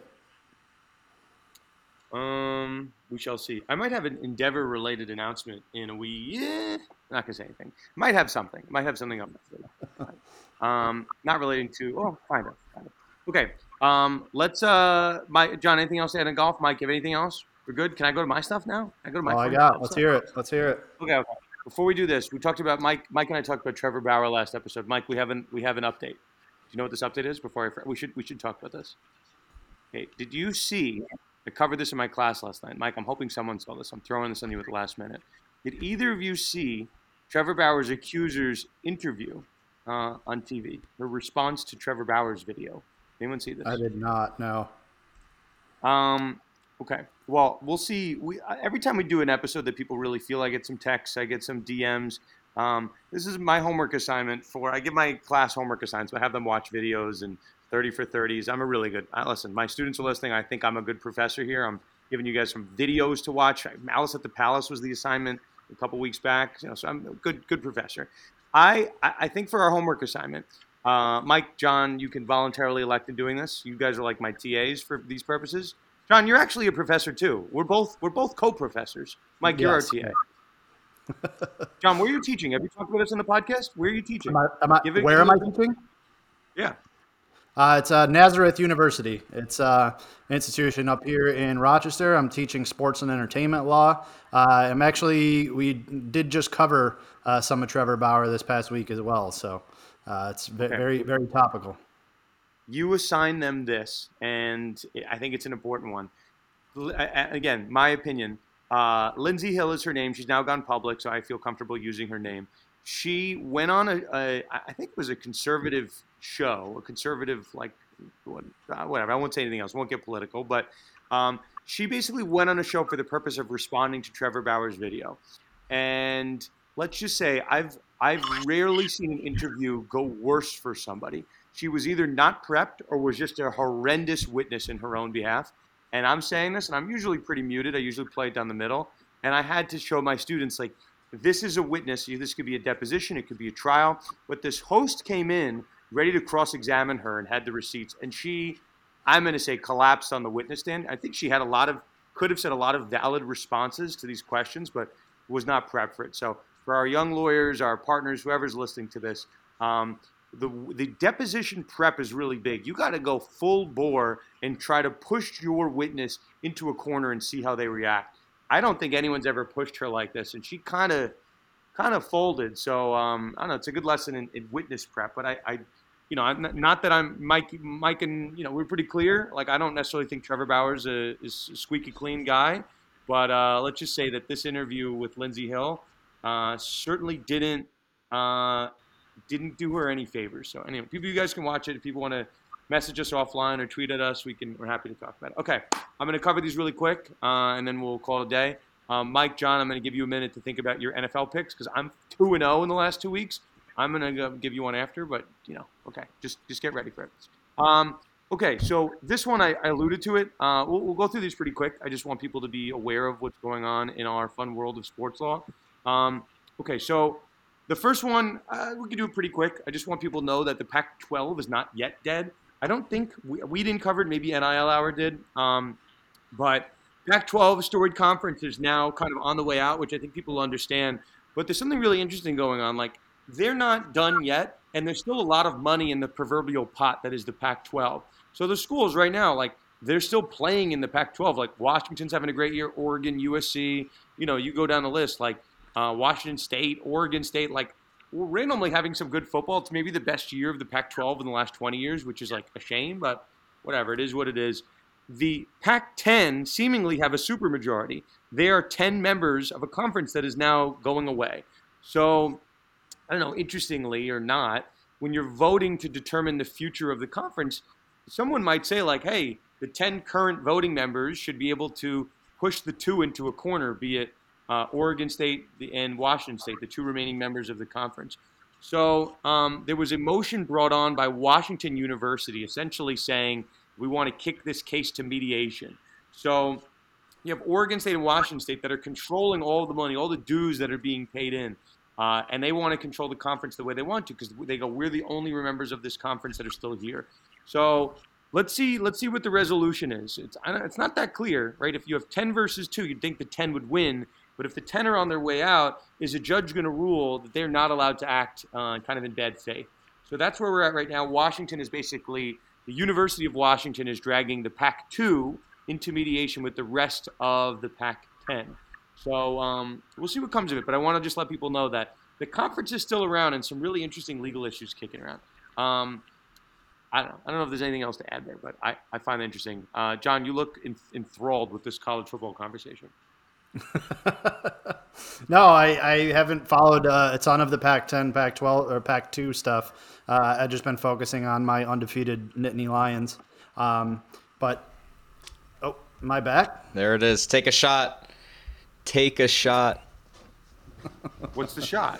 Um, we shall see. I might have an Endeavor-related announcement in a wee. Yeah, not gonna say anything. Might have something. Might have something up. um, not relating to. Oh, kind of. Kind of. Okay. Um, let's. Uh, my John. Anything else to add in golf? Mike, you have anything else? We're good. Can I go to my stuff now? Can I go to my. Oh, I phone got. stuff? Let's hear it. Let's hear it. Okay. Okay. Before we do this, we talked about Mike. Mike and I talked about Trevor Bauer last episode. Mike, we haven't. We have an update. Do you know what this update is? Before I, we should. We should talk about this. Okay. Did you see? I covered this in my class last night. Mike, I'm hoping someone saw this. I'm throwing this on you at the last minute. Did either of you see Trevor Bauer's accuser's interview uh, on T V? Her response to Trevor Bauer's video. Anyone see this? I did not. No. Um. Okay. Well, we'll see. We every time we do an episode that people really feel, I get some texts, I get some D Ms. Um, this is my homework assignment for. I give my class homework assignments. I have them watch videos and thirty for thirties. I'm a really good. Uh, listen, my students are listening. I think I'm a good professor here. I'm giving you guys some videos to watch. Malice at the Palace was the assignment a couple weeks back. You know, so I'm a good, good professor. I, I think for our homework assignment, uh, Mike, John, you can voluntarily elect in doing this. You guys are like my T As for these purposes. John, you're actually a professor too. We're both we're both co-professors. Mike, you're Yes. our T A. John, where are you teaching? Have you talked about this on the podcast? Where are you teaching? Am I, am I, Give it- where give am I it- teaching? Yeah. Uh, it's uh, Nazareth University. It's uh, an institution up here in Rochester. I'm teaching sports and entertainment law. Uh, I'm actually, we did just cover uh, some of Trevor Bauer this past week as well. So uh, it's ve- Okay. very, very topical. You assign them this, and I think it's an important one. again, my opinion. Uh, Lindsey Hill is her name. She's now gone public, so I feel comfortable using her name. She went on a, a I think it was a conservative show, a conservative like whatever. I won't say anything else. I won't get political, but um, she basically went on a show for the purpose of responding to Trevor Bauer's video. And let's just say I've I've rarely seen an interview go worse for somebody. She was either not prepped or was just a horrendous witness in her own behalf. And I'm saying this, and I'm usually pretty muted. I usually play it down the middle. And I had to show my students, like, this is a witness. This could be a deposition. It could be a trial. But this host came in ready to cross-examine her and had the receipts. And she, I'm going to say, collapsed on the witness stand. I think she had a lot of, could have said a lot of valid responses to these questions, but was not prepped for it. So for our young lawyers, our partners, whoever's listening to this, um, the the deposition prep is really big. You got to go full bore and try to push your witness into a corner and see how they react. I don't think anyone's ever pushed her like this, and she kind of kind of folded. So um, I don't know. It's a good lesson in, in witness prep. But I, I you know, I'm not, not that I'm Mike, Mike, and you know, we're pretty clear. Like I don't necessarily think Trevor Bauer's a, is a squeaky clean guy, but uh, let's just say that this interview with Lindsey Hill uh, certainly didn't. Uh, didn't do her any favors. So anyway, people, you guys can watch it. If people want to message us offline or tweet at us, we can, we're happy to talk about it. Okay. I'm going to cover these really quick, uh, and then we'll call it a day. Um, Mike, John, I'm going to give you a minute to think about your N F L picks because I'm two and oh in the last two weeks. I'm going to give you one after, but you know, okay, just, just get ready for it. Um, okay. So this one, I, I alluded to it. Uh, we'll, we'll go through these pretty quick. I just want people to be aware of what's going on in our fun world of sports law. Um, okay. So, the first one, uh, we can do it pretty quick. I just want people to know that the Pac twelve is not yet dead. I don't think we, we didn't cover it. Maybe N I L Hour did. Um, but Pac twelve storied conference is now kind of on the way out, which I think people understand. But there's something really interesting going on. Like they're not done yet, and there's still a lot of money in the proverbial pot that is the Pac twelve. So the schools right now, like they're still playing in the Pac twelve. Like Washington's having a great year, Oregon, U S C. You know, you go down the list. Like Uh, Washington State, Oregon State, like we're randomly having some good football. It's maybe the best year of the Pac twelve in the last twenty years, which is like a shame, but whatever. It is what it is. The Pac ten seemingly have a supermajority. They are ten members of a conference that is now going away. So, I don't know, interestingly or not, when you're voting to determine the future of the conference, someone might say like, hey, the ten current voting members should be able to push the two into a corner, be it Uh, Oregon State and Washington State, the two remaining members of the conference. So um, there was a motion brought on by Washington University essentially saying we want to kick this case to mediation. So you have Oregon State and Washington State that are controlling all the money, all the dues that are being paid in. Uh, and they want to control the conference the way they want to because they go, we're the only members of this conference that are still here. So let's see let's see what the resolution is. It's, it's not that clear, right? If you have ten versus two, you'd think the ten would win. But if the ten are on their way out, is a judge going to rule that they're not allowed to act uh, kind of in bad faith? So that's where we're at right now. Washington is basically, the University of Washington is dragging the Pac two into mediation with the rest of the Pac ten. So um, we'll see what comes of it. But I want to just let people know that the conference is still around and some really interesting legal issues kicking around. Um, I don't know. I don't know if there's anything else to add there, but I, I find it interesting. Uh, John, you look enthralled with this college football conversation. No, I, I haven't followed uh, a ton of the Pac ten, Pac twelve, or Pac two stuff. Uh, I've just been focusing on my undefeated Nittany Lions. Um, but, oh, am I back? There it is. Take a shot. Take a shot. What's the shot?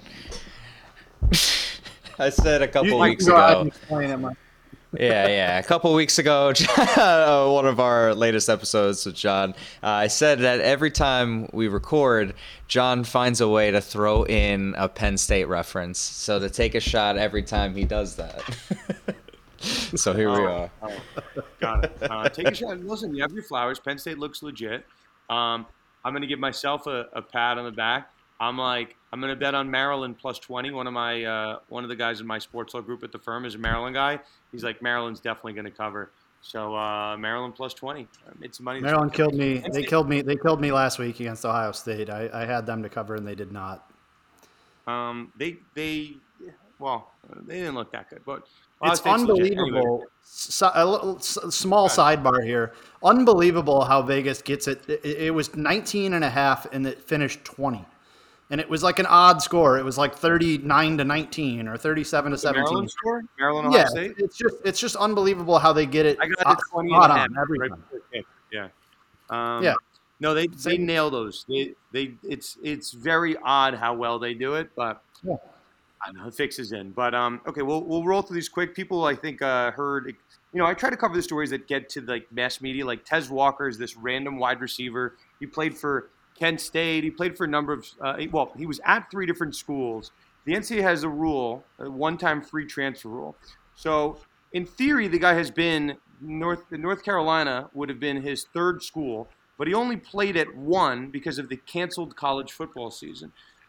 I said a couple you, weeks you ago. Explain it, Mike. yeah, yeah. A couple weeks ago, one of our latest episodes with John, uh, I said that every time we record, John finds a way to throw in a Penn State reference. So to take a shot every time he does that. So here oh, we are. Oh, got it. Uh, take a shot. Listen, you have your flowers. Penn State looks legit. Um, I'm going to give myself a, a pat on the back. I'm like, I'm going to bet on Maryland plus twenty. One of my, uh, one of the guys in my sports law group at the firm is a Maryland guy. He's like, Maryland's definitely going to cover. So uh, Maryland plus twenty. It's money. Maryland killed me. They killed me. They killed me last week against Ohio State. I, I had them to cover and they did not. Um, they, they, well, they didn't look that good, but Ohio It's State's legit. Anyway, unbelievable. So, a little, s- small sidebar here. Unbelievable how Vegas gets it. It, it was nineteen and a half and it finished twenty. And it was like an odd score. It was like thirty-nine to nineteen or thirty-seven to the seventeen. Maryland score, Maryland, Ohio Yeah, State. it's just it's just unbelievable how they get it I got uh, the twenty and spot a half on every right time. before kick. Yeah. Um, Yeah. No, they they Same. nail those. They they it's it's very odd how well they do it, but Yeah. I know the fix is in. But um, okay, we'll we'll roll through these quick. People, I think, uh, heard. You know, I try to cover the stories that get to like mass media. Like Tez Walker is this random wide receiver. He played for Kent State. He played for a number of. Uh, well, he was at three different schools. The N C double A has a rule, a one-time free transfer rule. So in theory, the guy has been North North Carolina would have been his third school, but he only played at one because of the canceled college football season.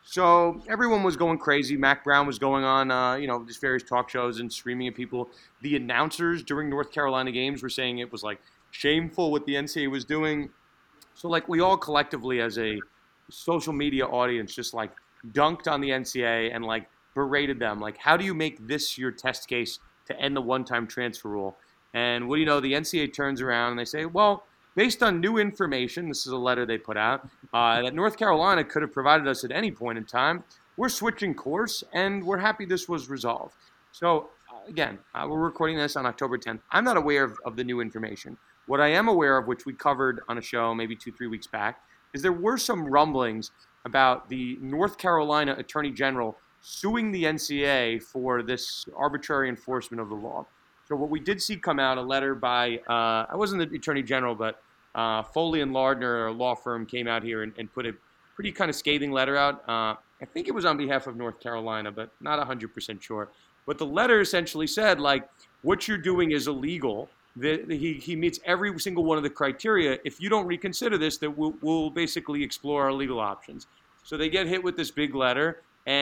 So everyone was going crazy. Mac Brown was going on, uh, you know, just various talk shows and screaming at people. The announcers during North Carolina games were saying it was like shameful what the N C double A was doing. So like we all collectively as a social media audience just like dunked on the N C double A and like berated them. Like, how do you make this your test case to end the one-time transfer rule? And what do you know? The N C double A turns around and they say, well, based on new information, this is a letter they put out, uh, that North Carolina could have provided us at any point in time. We're switching course, and we're happy this was resolved. So, uh, again, uh, we're recording this on October tenth. I'm not aware of, of the new information. What I am aware of, which we covered on a show maybe two, three weeks back, is there were some rumblings about the North Carolina Attorney General suing the N C double A for this arbitrary enforcement of the law. So what we did see come out, a letter by, uh, I wasn't the Attorney General, but uh, Foley and Lardner, a law firm, came out here and, and put a pretty kind of scathing letter out. Uh, I think it was on behalf of North Carolina, but not one hundred percent sure. But the letter essentially said, like, what you're doing is illegal. The, the, he, he meets every single one of the criteria. If you don't reconsider this, that we'll, we'll basically explore our legal options. So they get hit with this big letter,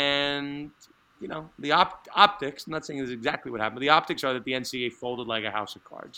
and you know, the op- optics, I'm not saying this is exactly what happened, but the optics are that the N C double A folded like a house of cards.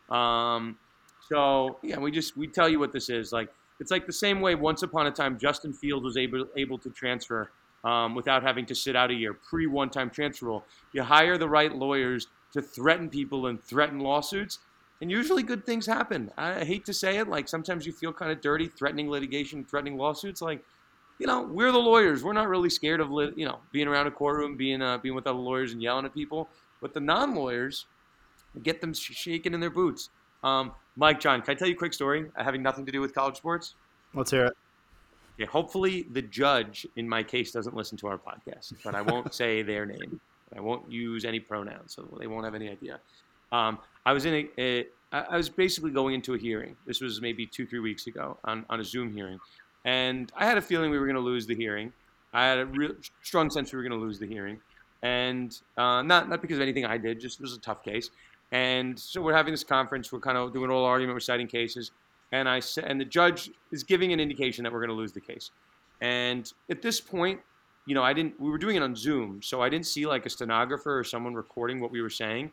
Um, so, yeah, we just, we tell you what this is. Like, it's like the same way once upon a time Justin Fields was able, able to transfer um, without having to sit out a year, pre-one-time transfer rule. You hire the right lawyers to threaten people and threaten lawsuits, and usually good things happen. I hate to say it, like sometimes you feel kind of dirty threatening litigation, threatening lawsuits. Like, you know, we're the lawyers. We're not really scared of, you know, being around a courtroom, being uh, being with other lawyers and yelling at people. But the non-lawyers, get them sh- shaking in their boots. Um, Mike, John, can I tell you a quick story uh, having nothing to do with college sports? Let's hear it. Yeah, hopefully the judge in my case doesn't listen to our podcast, but I won't say their name. I won't use any pronouns, so they won't have any idea. Um, I was in a, a, I was basically going into a hearing. This was maybe two, three weeks ago on, on a Zoom hearing. And I had a feeling we were going to lose the hearing. I had a real strong sense we were going to lose the hearing. And uh, not not because of anything I did, just it was a tough case. And so we're having this conference. We're kind of doing an oral argument. We're citing cases. And I said, and the judge is giving an indication that we're going to lose the case. And at this point, you know, I didn't. We were doing it on Zoom, so I didn't see like a stenographer or someone recording what we were saying.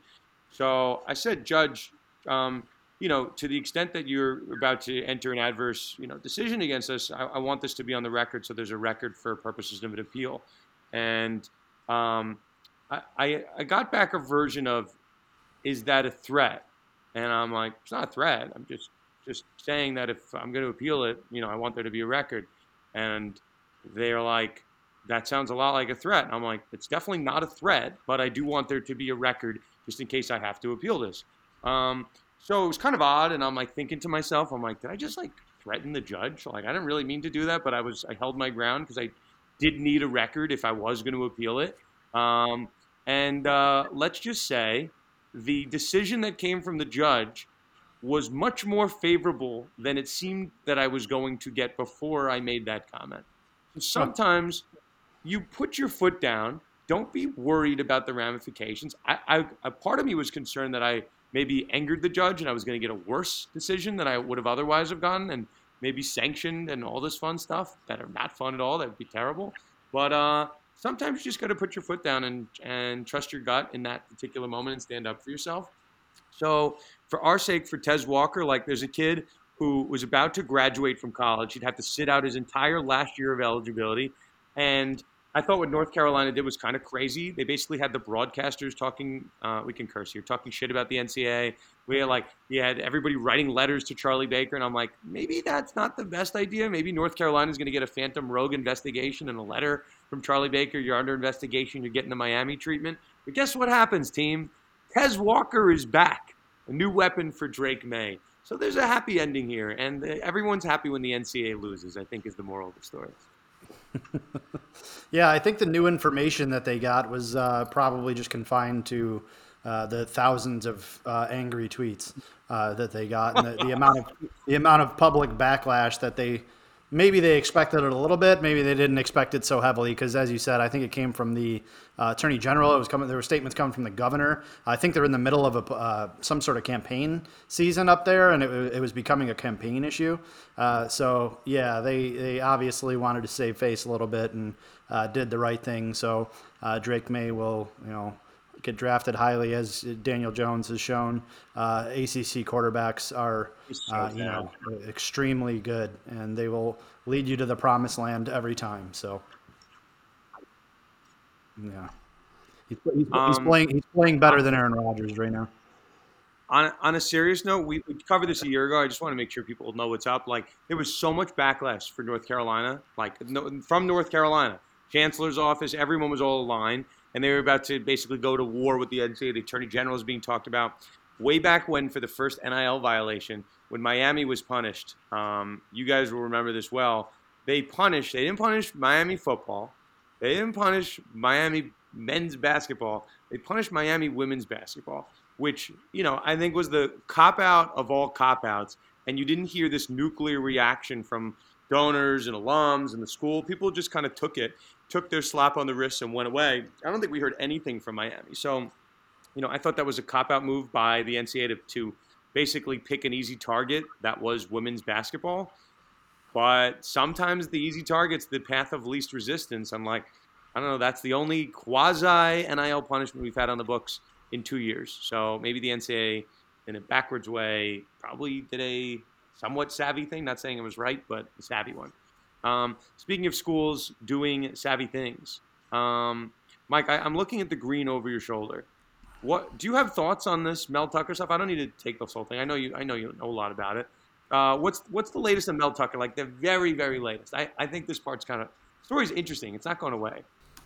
So I said, Judge, um, you know, to the extent that you're about to enter an adverse, you know, decision against us, I, I want this to be on the record, so there's a record for purposes of an appeal. And um, I, I, I got back a version of, is that a threat? And I'm like, it's not a threat. I'm just just saying that if I'm going to appeal it, you know, I want there to be a record. And they're like, that sounds a lot like a threat. And I'm like, it's definitely not a threat, but I do want there to be a record just in case I have to appeal this. Um, so it was kind of odd, and I'm like thinking to myself, I'm like, did I just like threaten the judge? Like, I didn't really mean to do that, but I was, I held my ground because I did need a record if I was going to appeal it. Um, and uh, let's just say the decision that came from the judge was much more favorable than it seemed that I was going to get before I made that comment. So sometimes you put your foot down. Don't be worried about the ramifications. I, I, a part of me was concerned that I maybe angered the judge and I was going to get a worse decision than I would have otherwise have gotten, and maybe sanctioned and all this fun stuff that are not fun at all. That would be terrible. But uh, sometimes you just got to put your foot down and, and trust your gut in that particular moment and stand up for yourself. So for our sake, for Tez Walker, like there's a kid who was about to graduate from college. He'd have to sit out his entire last year of eligibility. And I thought what North Carolina did was kind of crazy. They basically had the broadcasters talking, uh, we can curse here, talking shit about the N C A A. We had like, we had everybody writing letters to Charlie Baker. And I'm like, maybe that's not the best idea. Maybe North Carolina is going to get a phantom rogue investigation and a letter from Charlie Baker. You're under investigation. You're getting the Miami treatment. But guess what happens, team? Tez Walker is back. A new weapon for Drake May. So there's a happy ending here. And everyone's happy when the N C A A loses, I think is the moral of the story. Yeah, I think the new information that they got was uh, probably just confined to uh, the thousands of uh, angry tweets uh, that they got, and the, the amount of the amount of public backlash that they maybe they expected it a little bit, maybe they didn't expect it so heavily because, as you said, I think it came from the uh, attorney general. It was coming. There were statements coming from the governor. I think they're in the middle of a uh, some sort of campaign season up there, and it, it was becoming a campaign issue. Uh, so yeah, they they obviously wanted to save face a little bit and uh, did the right thing. So uh, Drake May will, you know, get drafted highly, as Daniel Jones has shown. Uh, A C C quarterbacks are, so uh, you know, extremely good, and they will lead you to the promised land every time. So, yeah, he's, he's, Um, he's playing. He's playing better than Aaron Rodgers right now. On, on a serious note, we, we covered this a year ago. I just want to make sure people know what's up. Like, there was so much backlash for North Carolina, like no, from North Carolina. Chancellor's office, everyone was all aligned, and they were about to basically go to war with the N C A A. The Attorney General is being talked about. Way back when, for the first N I L violation, when Miami was punished, um, you guys will remember this well, they punished, they didn't punish Miami football. They didn't punish Miami men's basketball. They punished Miami women's basketball, which, you know, I think was the cop-out of all cop-outs. And you didn't hear this nuclear reaction from donors and alums and the school. People just kind of took it, took their slap on the wrist and went away. I don't think we heard anything from Miami. So, you know, I thought that was a cop-out move by the N C A A to, to basically pick an easy target that was women's basketball. But sometimes the easy target's the path of least resistance. I'm like, I don't know, that's the only quasi-N I L punishment we've had on the books in two years. So maybe the N C A A, in a backwards way, probably did a somewhat savvy thing. Not saying it was right, but a savvy one. Um, speaking of schools doing savvy things, um, Mike, I, I'm looking at the green over your shoulder. What do you have thoughts on this Mel Tucker stuff? I don't need to take this whole thing. I know you. I know you know a lot about it. Uh, what's what's the latest on Mel Tucker? Like the very very latest. I, I think this part's kind of story's interesting. It's not going away.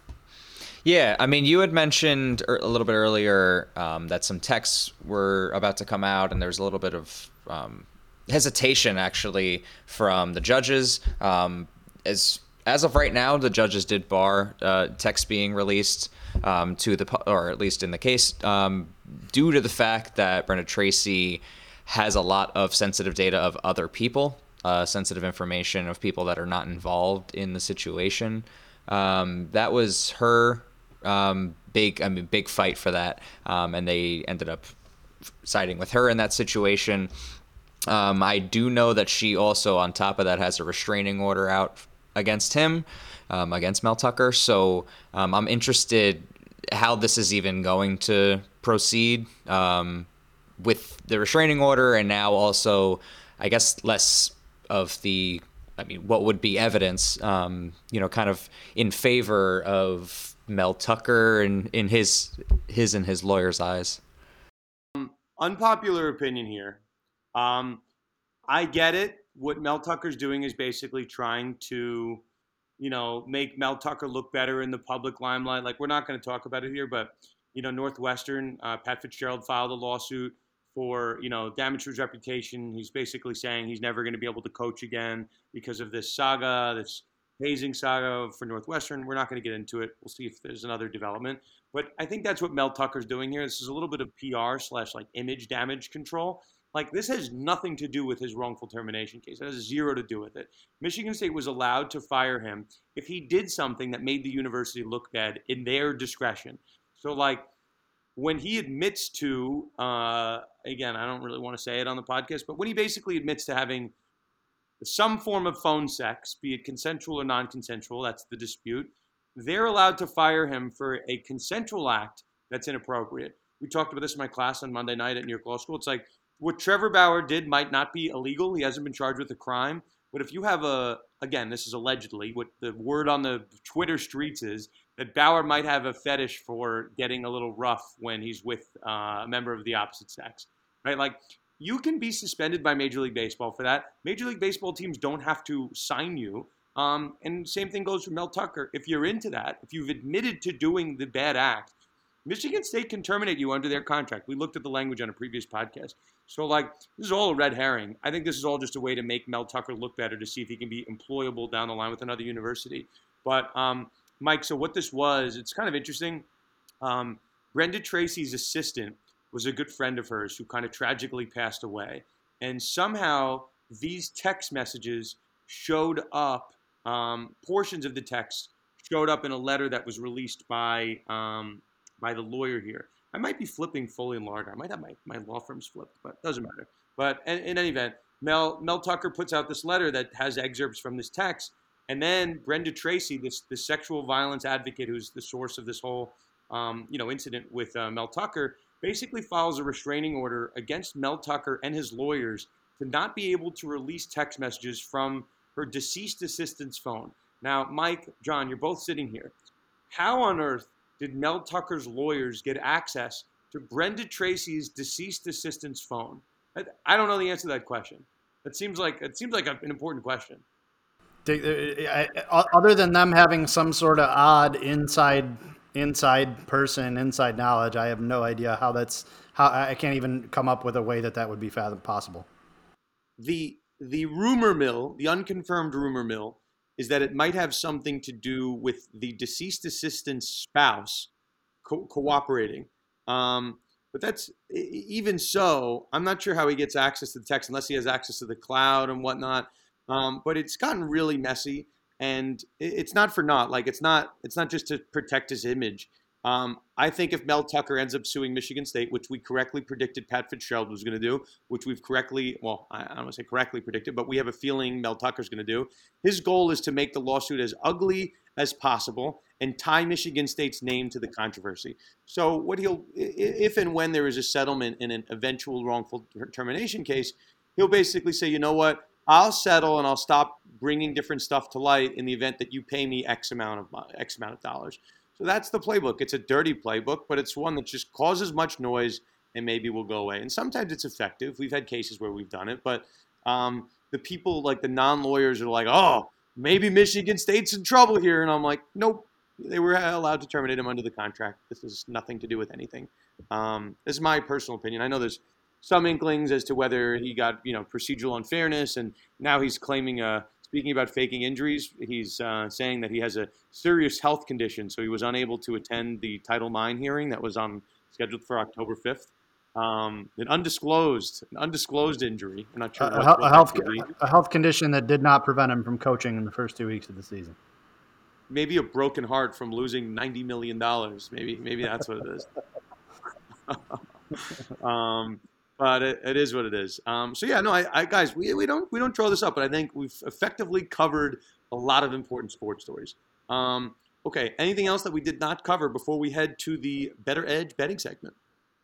Yeah, I mean, you had mentioned a little bit earlier um, that some texts were about to come out, and there's a little bit of um, hesitation actually from the judges. Um, as as of right now, the judges did bar uh, texts being released um, to the, or at least in the case, um, due to the fact that Brenda Tracy has a lot of sensitive data of other people, uh, sensitive information of people that are not involved in the situation. Um, that was her um, big, I mean, big fight for that, um, and they ended up siding with her in that situation. Um, I do know that she also, on top of that, has a restraining order out against him, um, against Mel Tucker. So um, I'm interested how this is even going to proceed um, with the restraining order, and now also, I guess, less of the, I mean, what would be evidence, um, you know, kind of in favor of Mel Tucker and in his his and his lawyer's eyes. Um, unpopular opinion here. Um, I get it. What Mel Tucker's doing is basically trying to, you know, make Mel Tucker look better in the public limelight. Like, we're not going to talk about it here, but, you know, Northwestern, uh, Pat Fitzgerald filed a lawsuit for, you know, damage to his reputation. He's basically saying he's never going to be able to coach again because of this saga, this hazing saga for Northwestern. We're not going to get into it. We'll see if there's another development. But I think that's what Mel Tucker's doing here. This is a little bit of P R slash like image damage control. Like, this has nothing to do with his wrongful termination case. It has zero to do with it. Michigan State was allowed to fire him if he did something that made the university look bad in their discretion. So, like, when he admits to, uh, again, I don't really want to say it on the podcast, but when he basically admits to having some form of phone sex, be it consensual or non-consensual, that's the dispute, they're allowed to fire him for a consensual act that's inappropriate. We talked about this in my class on Monday night at New York Law School. It's like, what Trevor Bauer did might not be illegal. He hasn't been charged with a crime. But if you have a again, this is allegedly, what the word on the Twitter streets is that Bauer might have a fetish for getting a little rough when he's with uh, a member of the opposite sex, right? Like, you can be suspended by Major League Baseball for that. Major League Baseball teams don't have to sign you. Um, and same thing goes for Mel Tucker. If you're into that, if you've admitted to doing the bad act, Michigan State can terminate you under their contract. We looked at the language on a previous podcast. So, like, this is all a red herring. I think this is all just a way to make Mel Tucker look better, to see if he can be employable down the line with another university. But, um, Mike, so what this was, it's kind of interesting. Um, Brenda Tracy's assistant was a good friend of hers who kind of tragically passed away. And somehow these text messages showed up, um, portions of the text showed up in a letter that was released by um, by the lawyer here. I might be flipping Foley and Larder. I might have my, my law firms flipped, but it doesn't matter. But in, in any event, Mel Mel Tucker puts out this letter that has excerpts from this text. And then Brenda Tracy, this, this sexual violence advocate who's the source of this whole um, you know, incident with uh, Mel Tucker, basically files a restraining order against Mel Tucker and his lawyers to not be able to release text messages from her deceased assistant's phone. Now, Mike, John, you're both sitting here. How on earth did Mel Tucker's lawyers get access to Brenda Tracy's deceased assistant's phone? I, I don't know the answer to that question. It seems like it seems like an important question. Other than them having some sort of odd inside inside person, inside knowledge, I have no idea how that's how I can't even come up with a way that that would be fathom possible. The the rumor mill, the unconfirmed rumor mill, is that it might have something to do with the deceased assistant's spouse co- cooperating. Um, but that's even so, I'm not sure how he gets access to the text unless he has access to the cloud and whatnot. Um, but it's gotten really messy, and it's not for naught. Like, it's not it's not just to protect his image. Um, I think if Mel Tucker ends up suing Michigan State, which we correctly predicted Pat Fitzgerald was going to do, which we've correctly, well, I don't want to say correctly predicted, but we have a feeling Mel Tucker's going to do. His goal is to make the lawsuit as ugly as possible and tie Michigan State's name to the controversy. So what he'll, if and when there is a settlement in an eventual wrongful termination case, he'll basically say, you know what, I'll settle and I'll stop bringing different stuff to light in the event that you pay me X amount of X amount of dollars. So that's the playbook. It's a dirty playbook, but it's one that just causes much noise and maybe will go away. And sometimes it's effective. We've had cases where we've done it, but um, the people, like the non-lawyers, are like, oh, maybe Michigan State's in trouble here. And I'm like, nope, they were allowed to terminate him under the contract. This has nothing to do with anything. Um, this is my personal opinion. I know there's some inklings as to whether he got, you know, procedural unfairness, and now he's claiming a, speaking about faking injuries, he's uh, saying that he has a serious health condition, so he was unable to attend the Title nine hearing that was on scheduled for October fifth. Um, an undisclosed, an undisclosed injury. I'm not sure. A, what, a, health, a health condition that did not prevent him from coaching in the first two weeks of the season. Maybe a broken heart from losing ninety million dollars. Maybe, maybe that's what it is. um, But it, it is what it is. Um, so yeah, no, I, I guys, we, we don't we don't draw this up, but I think we've effectively covered a lot of important sports stories. Um, okay, anything else that we did not cover before we head to the Better Edge betting segment?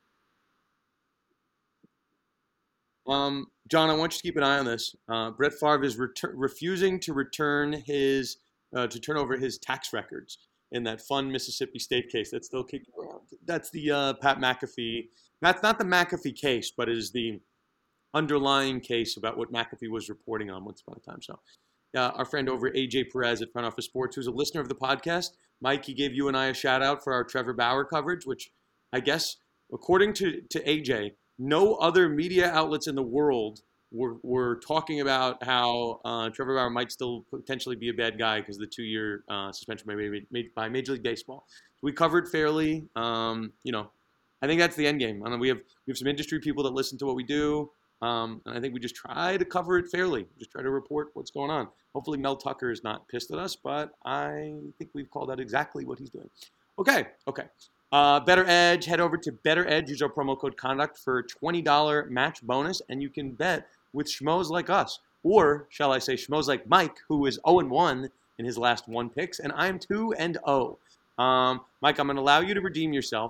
Um, John, I want you to keep an eye on this. Uh, Brett Favre is retur- refusing to return his uh, to turn over his tax records in that fun Mississippi State case that's still kicking around. That's the uh, Pat McAfee. That's not the McAfee case, but it is the underlying case about what McAfee was reporting on once upon a time. So uh, our friend over A J Perez at Front Office Sports, who's a listener of the podcast, Mike, he gave you and I a shout out for our Trevor Bauer coverage, which I guess, according to, to A J, no other media outlets in the world were, were talking about how uh, Trevor Bauer might still potentially be a bad guy because of the two-year uh, suspension by, by Major League Baseball. We covered fairly, um, you know, I think that's the end game. I know we have we have some industry people that listen to what we do, um, and I think we just try to cover it fairly. Just try to report what's going on. Hopefully Mel Tucker is not pissed at us, but I think we've called out exactly what he's doing. Okay, okay. Uh, Better Edge, head over to Better Edge. Use our promo code CONDUCT for a twenty dollars match bonus, and you can bet with schmoes like us. Or, shall I say, schmoes like Mike, who is oh and one in his last one picks, and I'm two and oh. Um, Mike, I'm going to allow you to redeem yourself.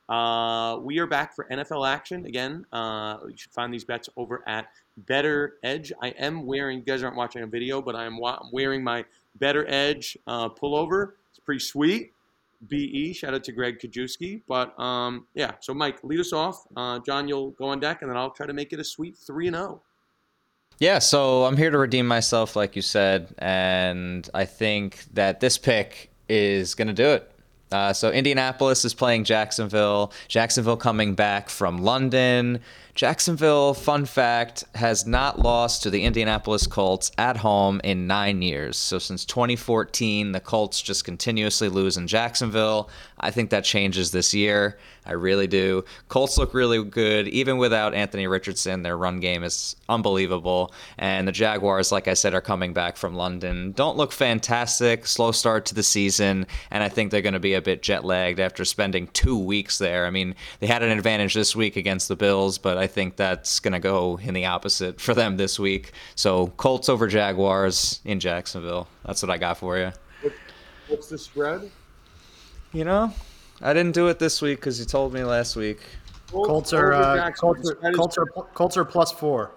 Uh, we are back for N F L action again. Uh, you should find these bets over at Better Edge. I am wearing, you guys aren't watching a video, but I am wa- wearing my Better Edge uh, pullover. It's pretty sweet. B E, shout out to Greg Kajewski. But um, yeah, so Mike, lead us off. Uh, John, you'll go on deck, and then I'll try to make it a sweet three and oh. Yeah, so I'm here to redeem myself, like you said, and I think that this pick is going to do it. Uh, so Indianapolis is playing Jacksonville. Jacksonville coming back from London. Jacksonville, fun fact, has not lost to the Indianapolis Colts at home in nine years. So since twenty fourteen, the Colts just continuously lose in Jacksonville. I think that changes this year. I really do. Colts look really good. Even without Anthony Richardson, their run game is unbelievable. And the Jaguars, like I said, are coming back from London. Don't look fantastic. Slow start to the season. And I think they're going to be a bit jet-lagged after spending two weeks there. I mean, they had an advantage this week against the Bills, but I think that's going to go in the opposite for them this week. So Colts over Jaguars in Jacksonville. That's what I got for you. What's the spread? You know, I didn't do it this week because you told me last week. Colts are uh, Colts are, Colts are Colts are plus four.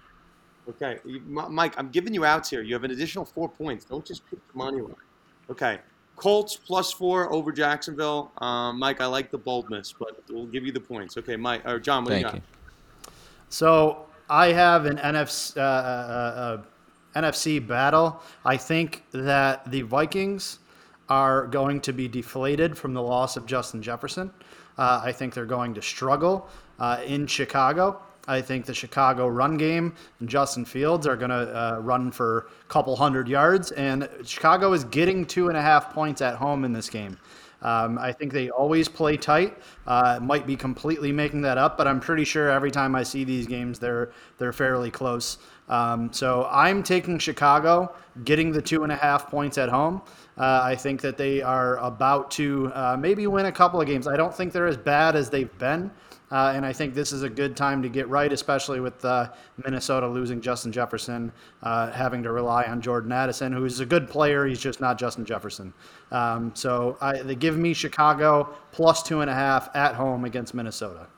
Okay, you, Mike, I'm giving you outs here. You have an additional four points. Don't just pick the money line. Okay, Colts plus four over Jacksonville. Um, Mike, I like the boldness, but we'll give you the points. Okay, Mike or John, what Thank do you got? you. So I have an N F C, uh, uh, uh, N F C battle. I think that the Vikings are going to be deflated from the loss of Justin Jefferson. Uh, I think they're going to struggle uh, in Chicago. I think the Chicago run game and Justin Fields are going to uh, run for a couple hundred yards, and Chicago is getting two and a half points at home in this game. Um, I think they always play tight. Uh, might be completely making that up, but I'm pretty sure every time I see these games, they're they're fairly close. Um, so I'm taking Chicago, getting the two and a half points at home. Uh, I think that they are about to uh, maybe win a couple of games. I don't think they're as bad as they've been. Uh, and I think this is a good time to get right, especially with uh, Minnesota losing Justin Jefferson, uh, having to rely on Jordan Addison, who is a good player. He's just not Justin Jefferson. Um, so I, they give me Chicago plus two and a half at home against Minnesota.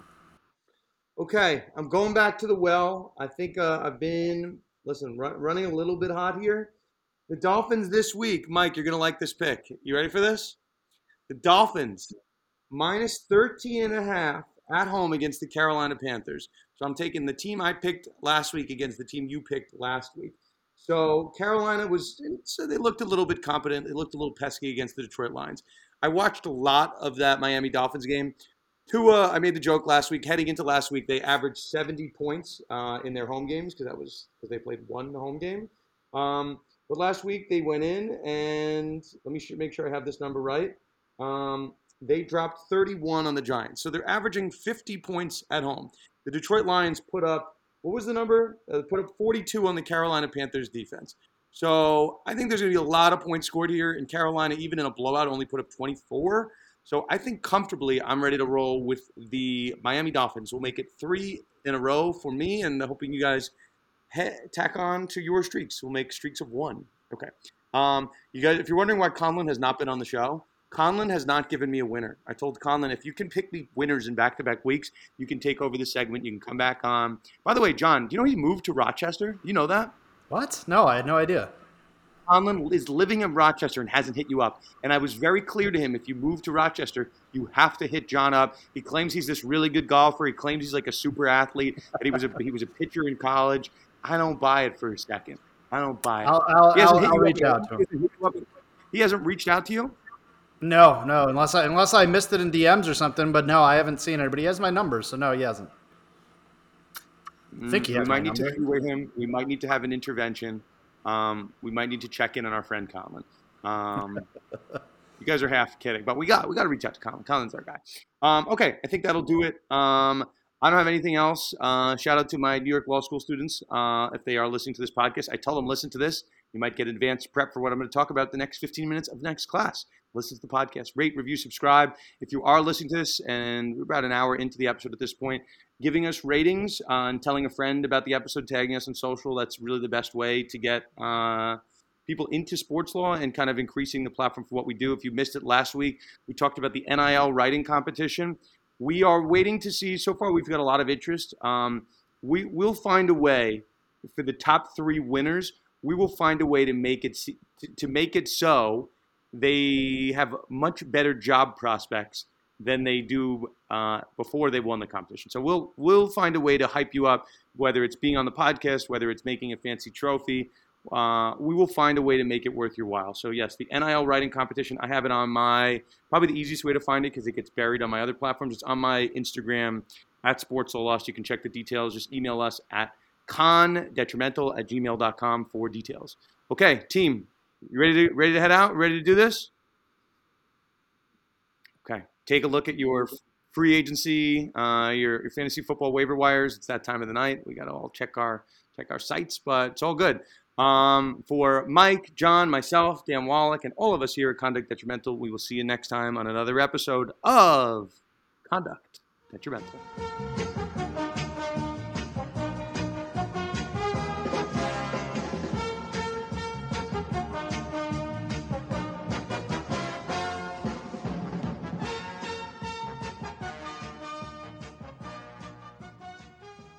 Okay, I'm going back to the well. I think uh, I've been, listen, run, running a little bit hot here. The Dolphins this week. Mike, you're going to like this pick. You ready for this? The Dolphins minus thirteen and a half at home against the Carolina Panthers. So I'm taking the team I picked last week against the team you picked last week. So Carolina was, so they looked a little bit competent. They looked a little pesky against the Detroit Lions. I watched a lot of that Miami Dolphins game. Tua, I made the joke last week, heading into last week, they averaged seventy points uh, in their home games because that was because they played one home game. Um, but last week they went in and let me make sure I have this number right. Um, They dropped thirty-one on the Giants. So they're averaging fifty points at home. The Detroit Lions put up, what was the number? Uh, put up forty-two on the Carolina Panthers defense. So I think there's going to be a lot of points scored here. And Carolina, even in a blowout, only put up twenty-four. So I think comfortably I'm ready to roll with the Miami Dolphins. We'll make it three in a row for me and hoping you guys he- tack on to your streaks. We'll make streaks of one. Okay. Um, you guys, if you're wondering why Conlon has not been on the show, Conlon has not given me a winner. I told Conlon, if you can pick me winners in back-to-back weeks, you can take over the segment. You can come back on. By the way, John, do you know he moved to Rochester? You know that? What? No, I had no idea. Conlon is living in Rochester and hasn't hit you up. And I was very clear to him, if you move to Rochester, you have to hit John up. He claims he's this really good golfer. He claims he's like a super athlete, that he was a, he was a pitcher in college. I don't buy it for a second. I don't buy it. I'll, I'll, He hasn't I'll, hit I'll you up reach yet. out to him. He hasn't hit you up. He hasn't reached out to you? No, no, unless I unless I missed it in D Ms or something. But no, I haven't seen it. But he has my number, so no, he hasn't. I think he We has might my need number. to freeway him. We might need to have an intervention. Um, we might need to check in on our friend Colin. Um, you guys are half kidding, but we got we got to reach out to Colin. Colin's our guy. Um, okay, I think that'll do it. Um, I don't have anything else. Uh, shout out to my New York Law School students uh, if they are listening to this podcast. I tell them listen to this. You might get advanced prep for what I'm going to talk about the next fifteen minutes of next class. Listen to the podcast, rate, review, subscribe. If you are listening to this, and we're about an hour into the episode at this point, giving us ratings uh, and telling a friend about the episode, tagging us on social, that's really the best way to get uh, people into sports law and kind of increasing the platform for what we do. If you missed it last week, we talked about the N I L writing competition. We are waiting to see. So far, we've got a lot of interest. Um, we will find a way for the top three winners. We will find a way to make it to, to make it so they have much better job prospects than they do uh, before they won the competition. So we'll we'll find a way to hype you up, whether it's being on the podcast, whether it's making a fancy trophy. Uh, we will find a way to make it worth your while. So yes, the N I L writing competition, I have it on my, probably the easiest way to find it because it gets buried on my other platforms. It's on my Instagram at Sports So Lost. You can check the details. Just email us at condetrimental at gmail dot com for details. Okay, team, you ready to ready to head out? Ready to do this? Okay, take a look at your free agency, uh, your, your fantasy football waiver wires. It's that time of the night. We got to all check our check our sites, but it's all good. Um, for Mike, John, myself, Dan Wallach, and all of us here at Conduct Detrimental, we will see you next time on another episode of Conduct Detrimental.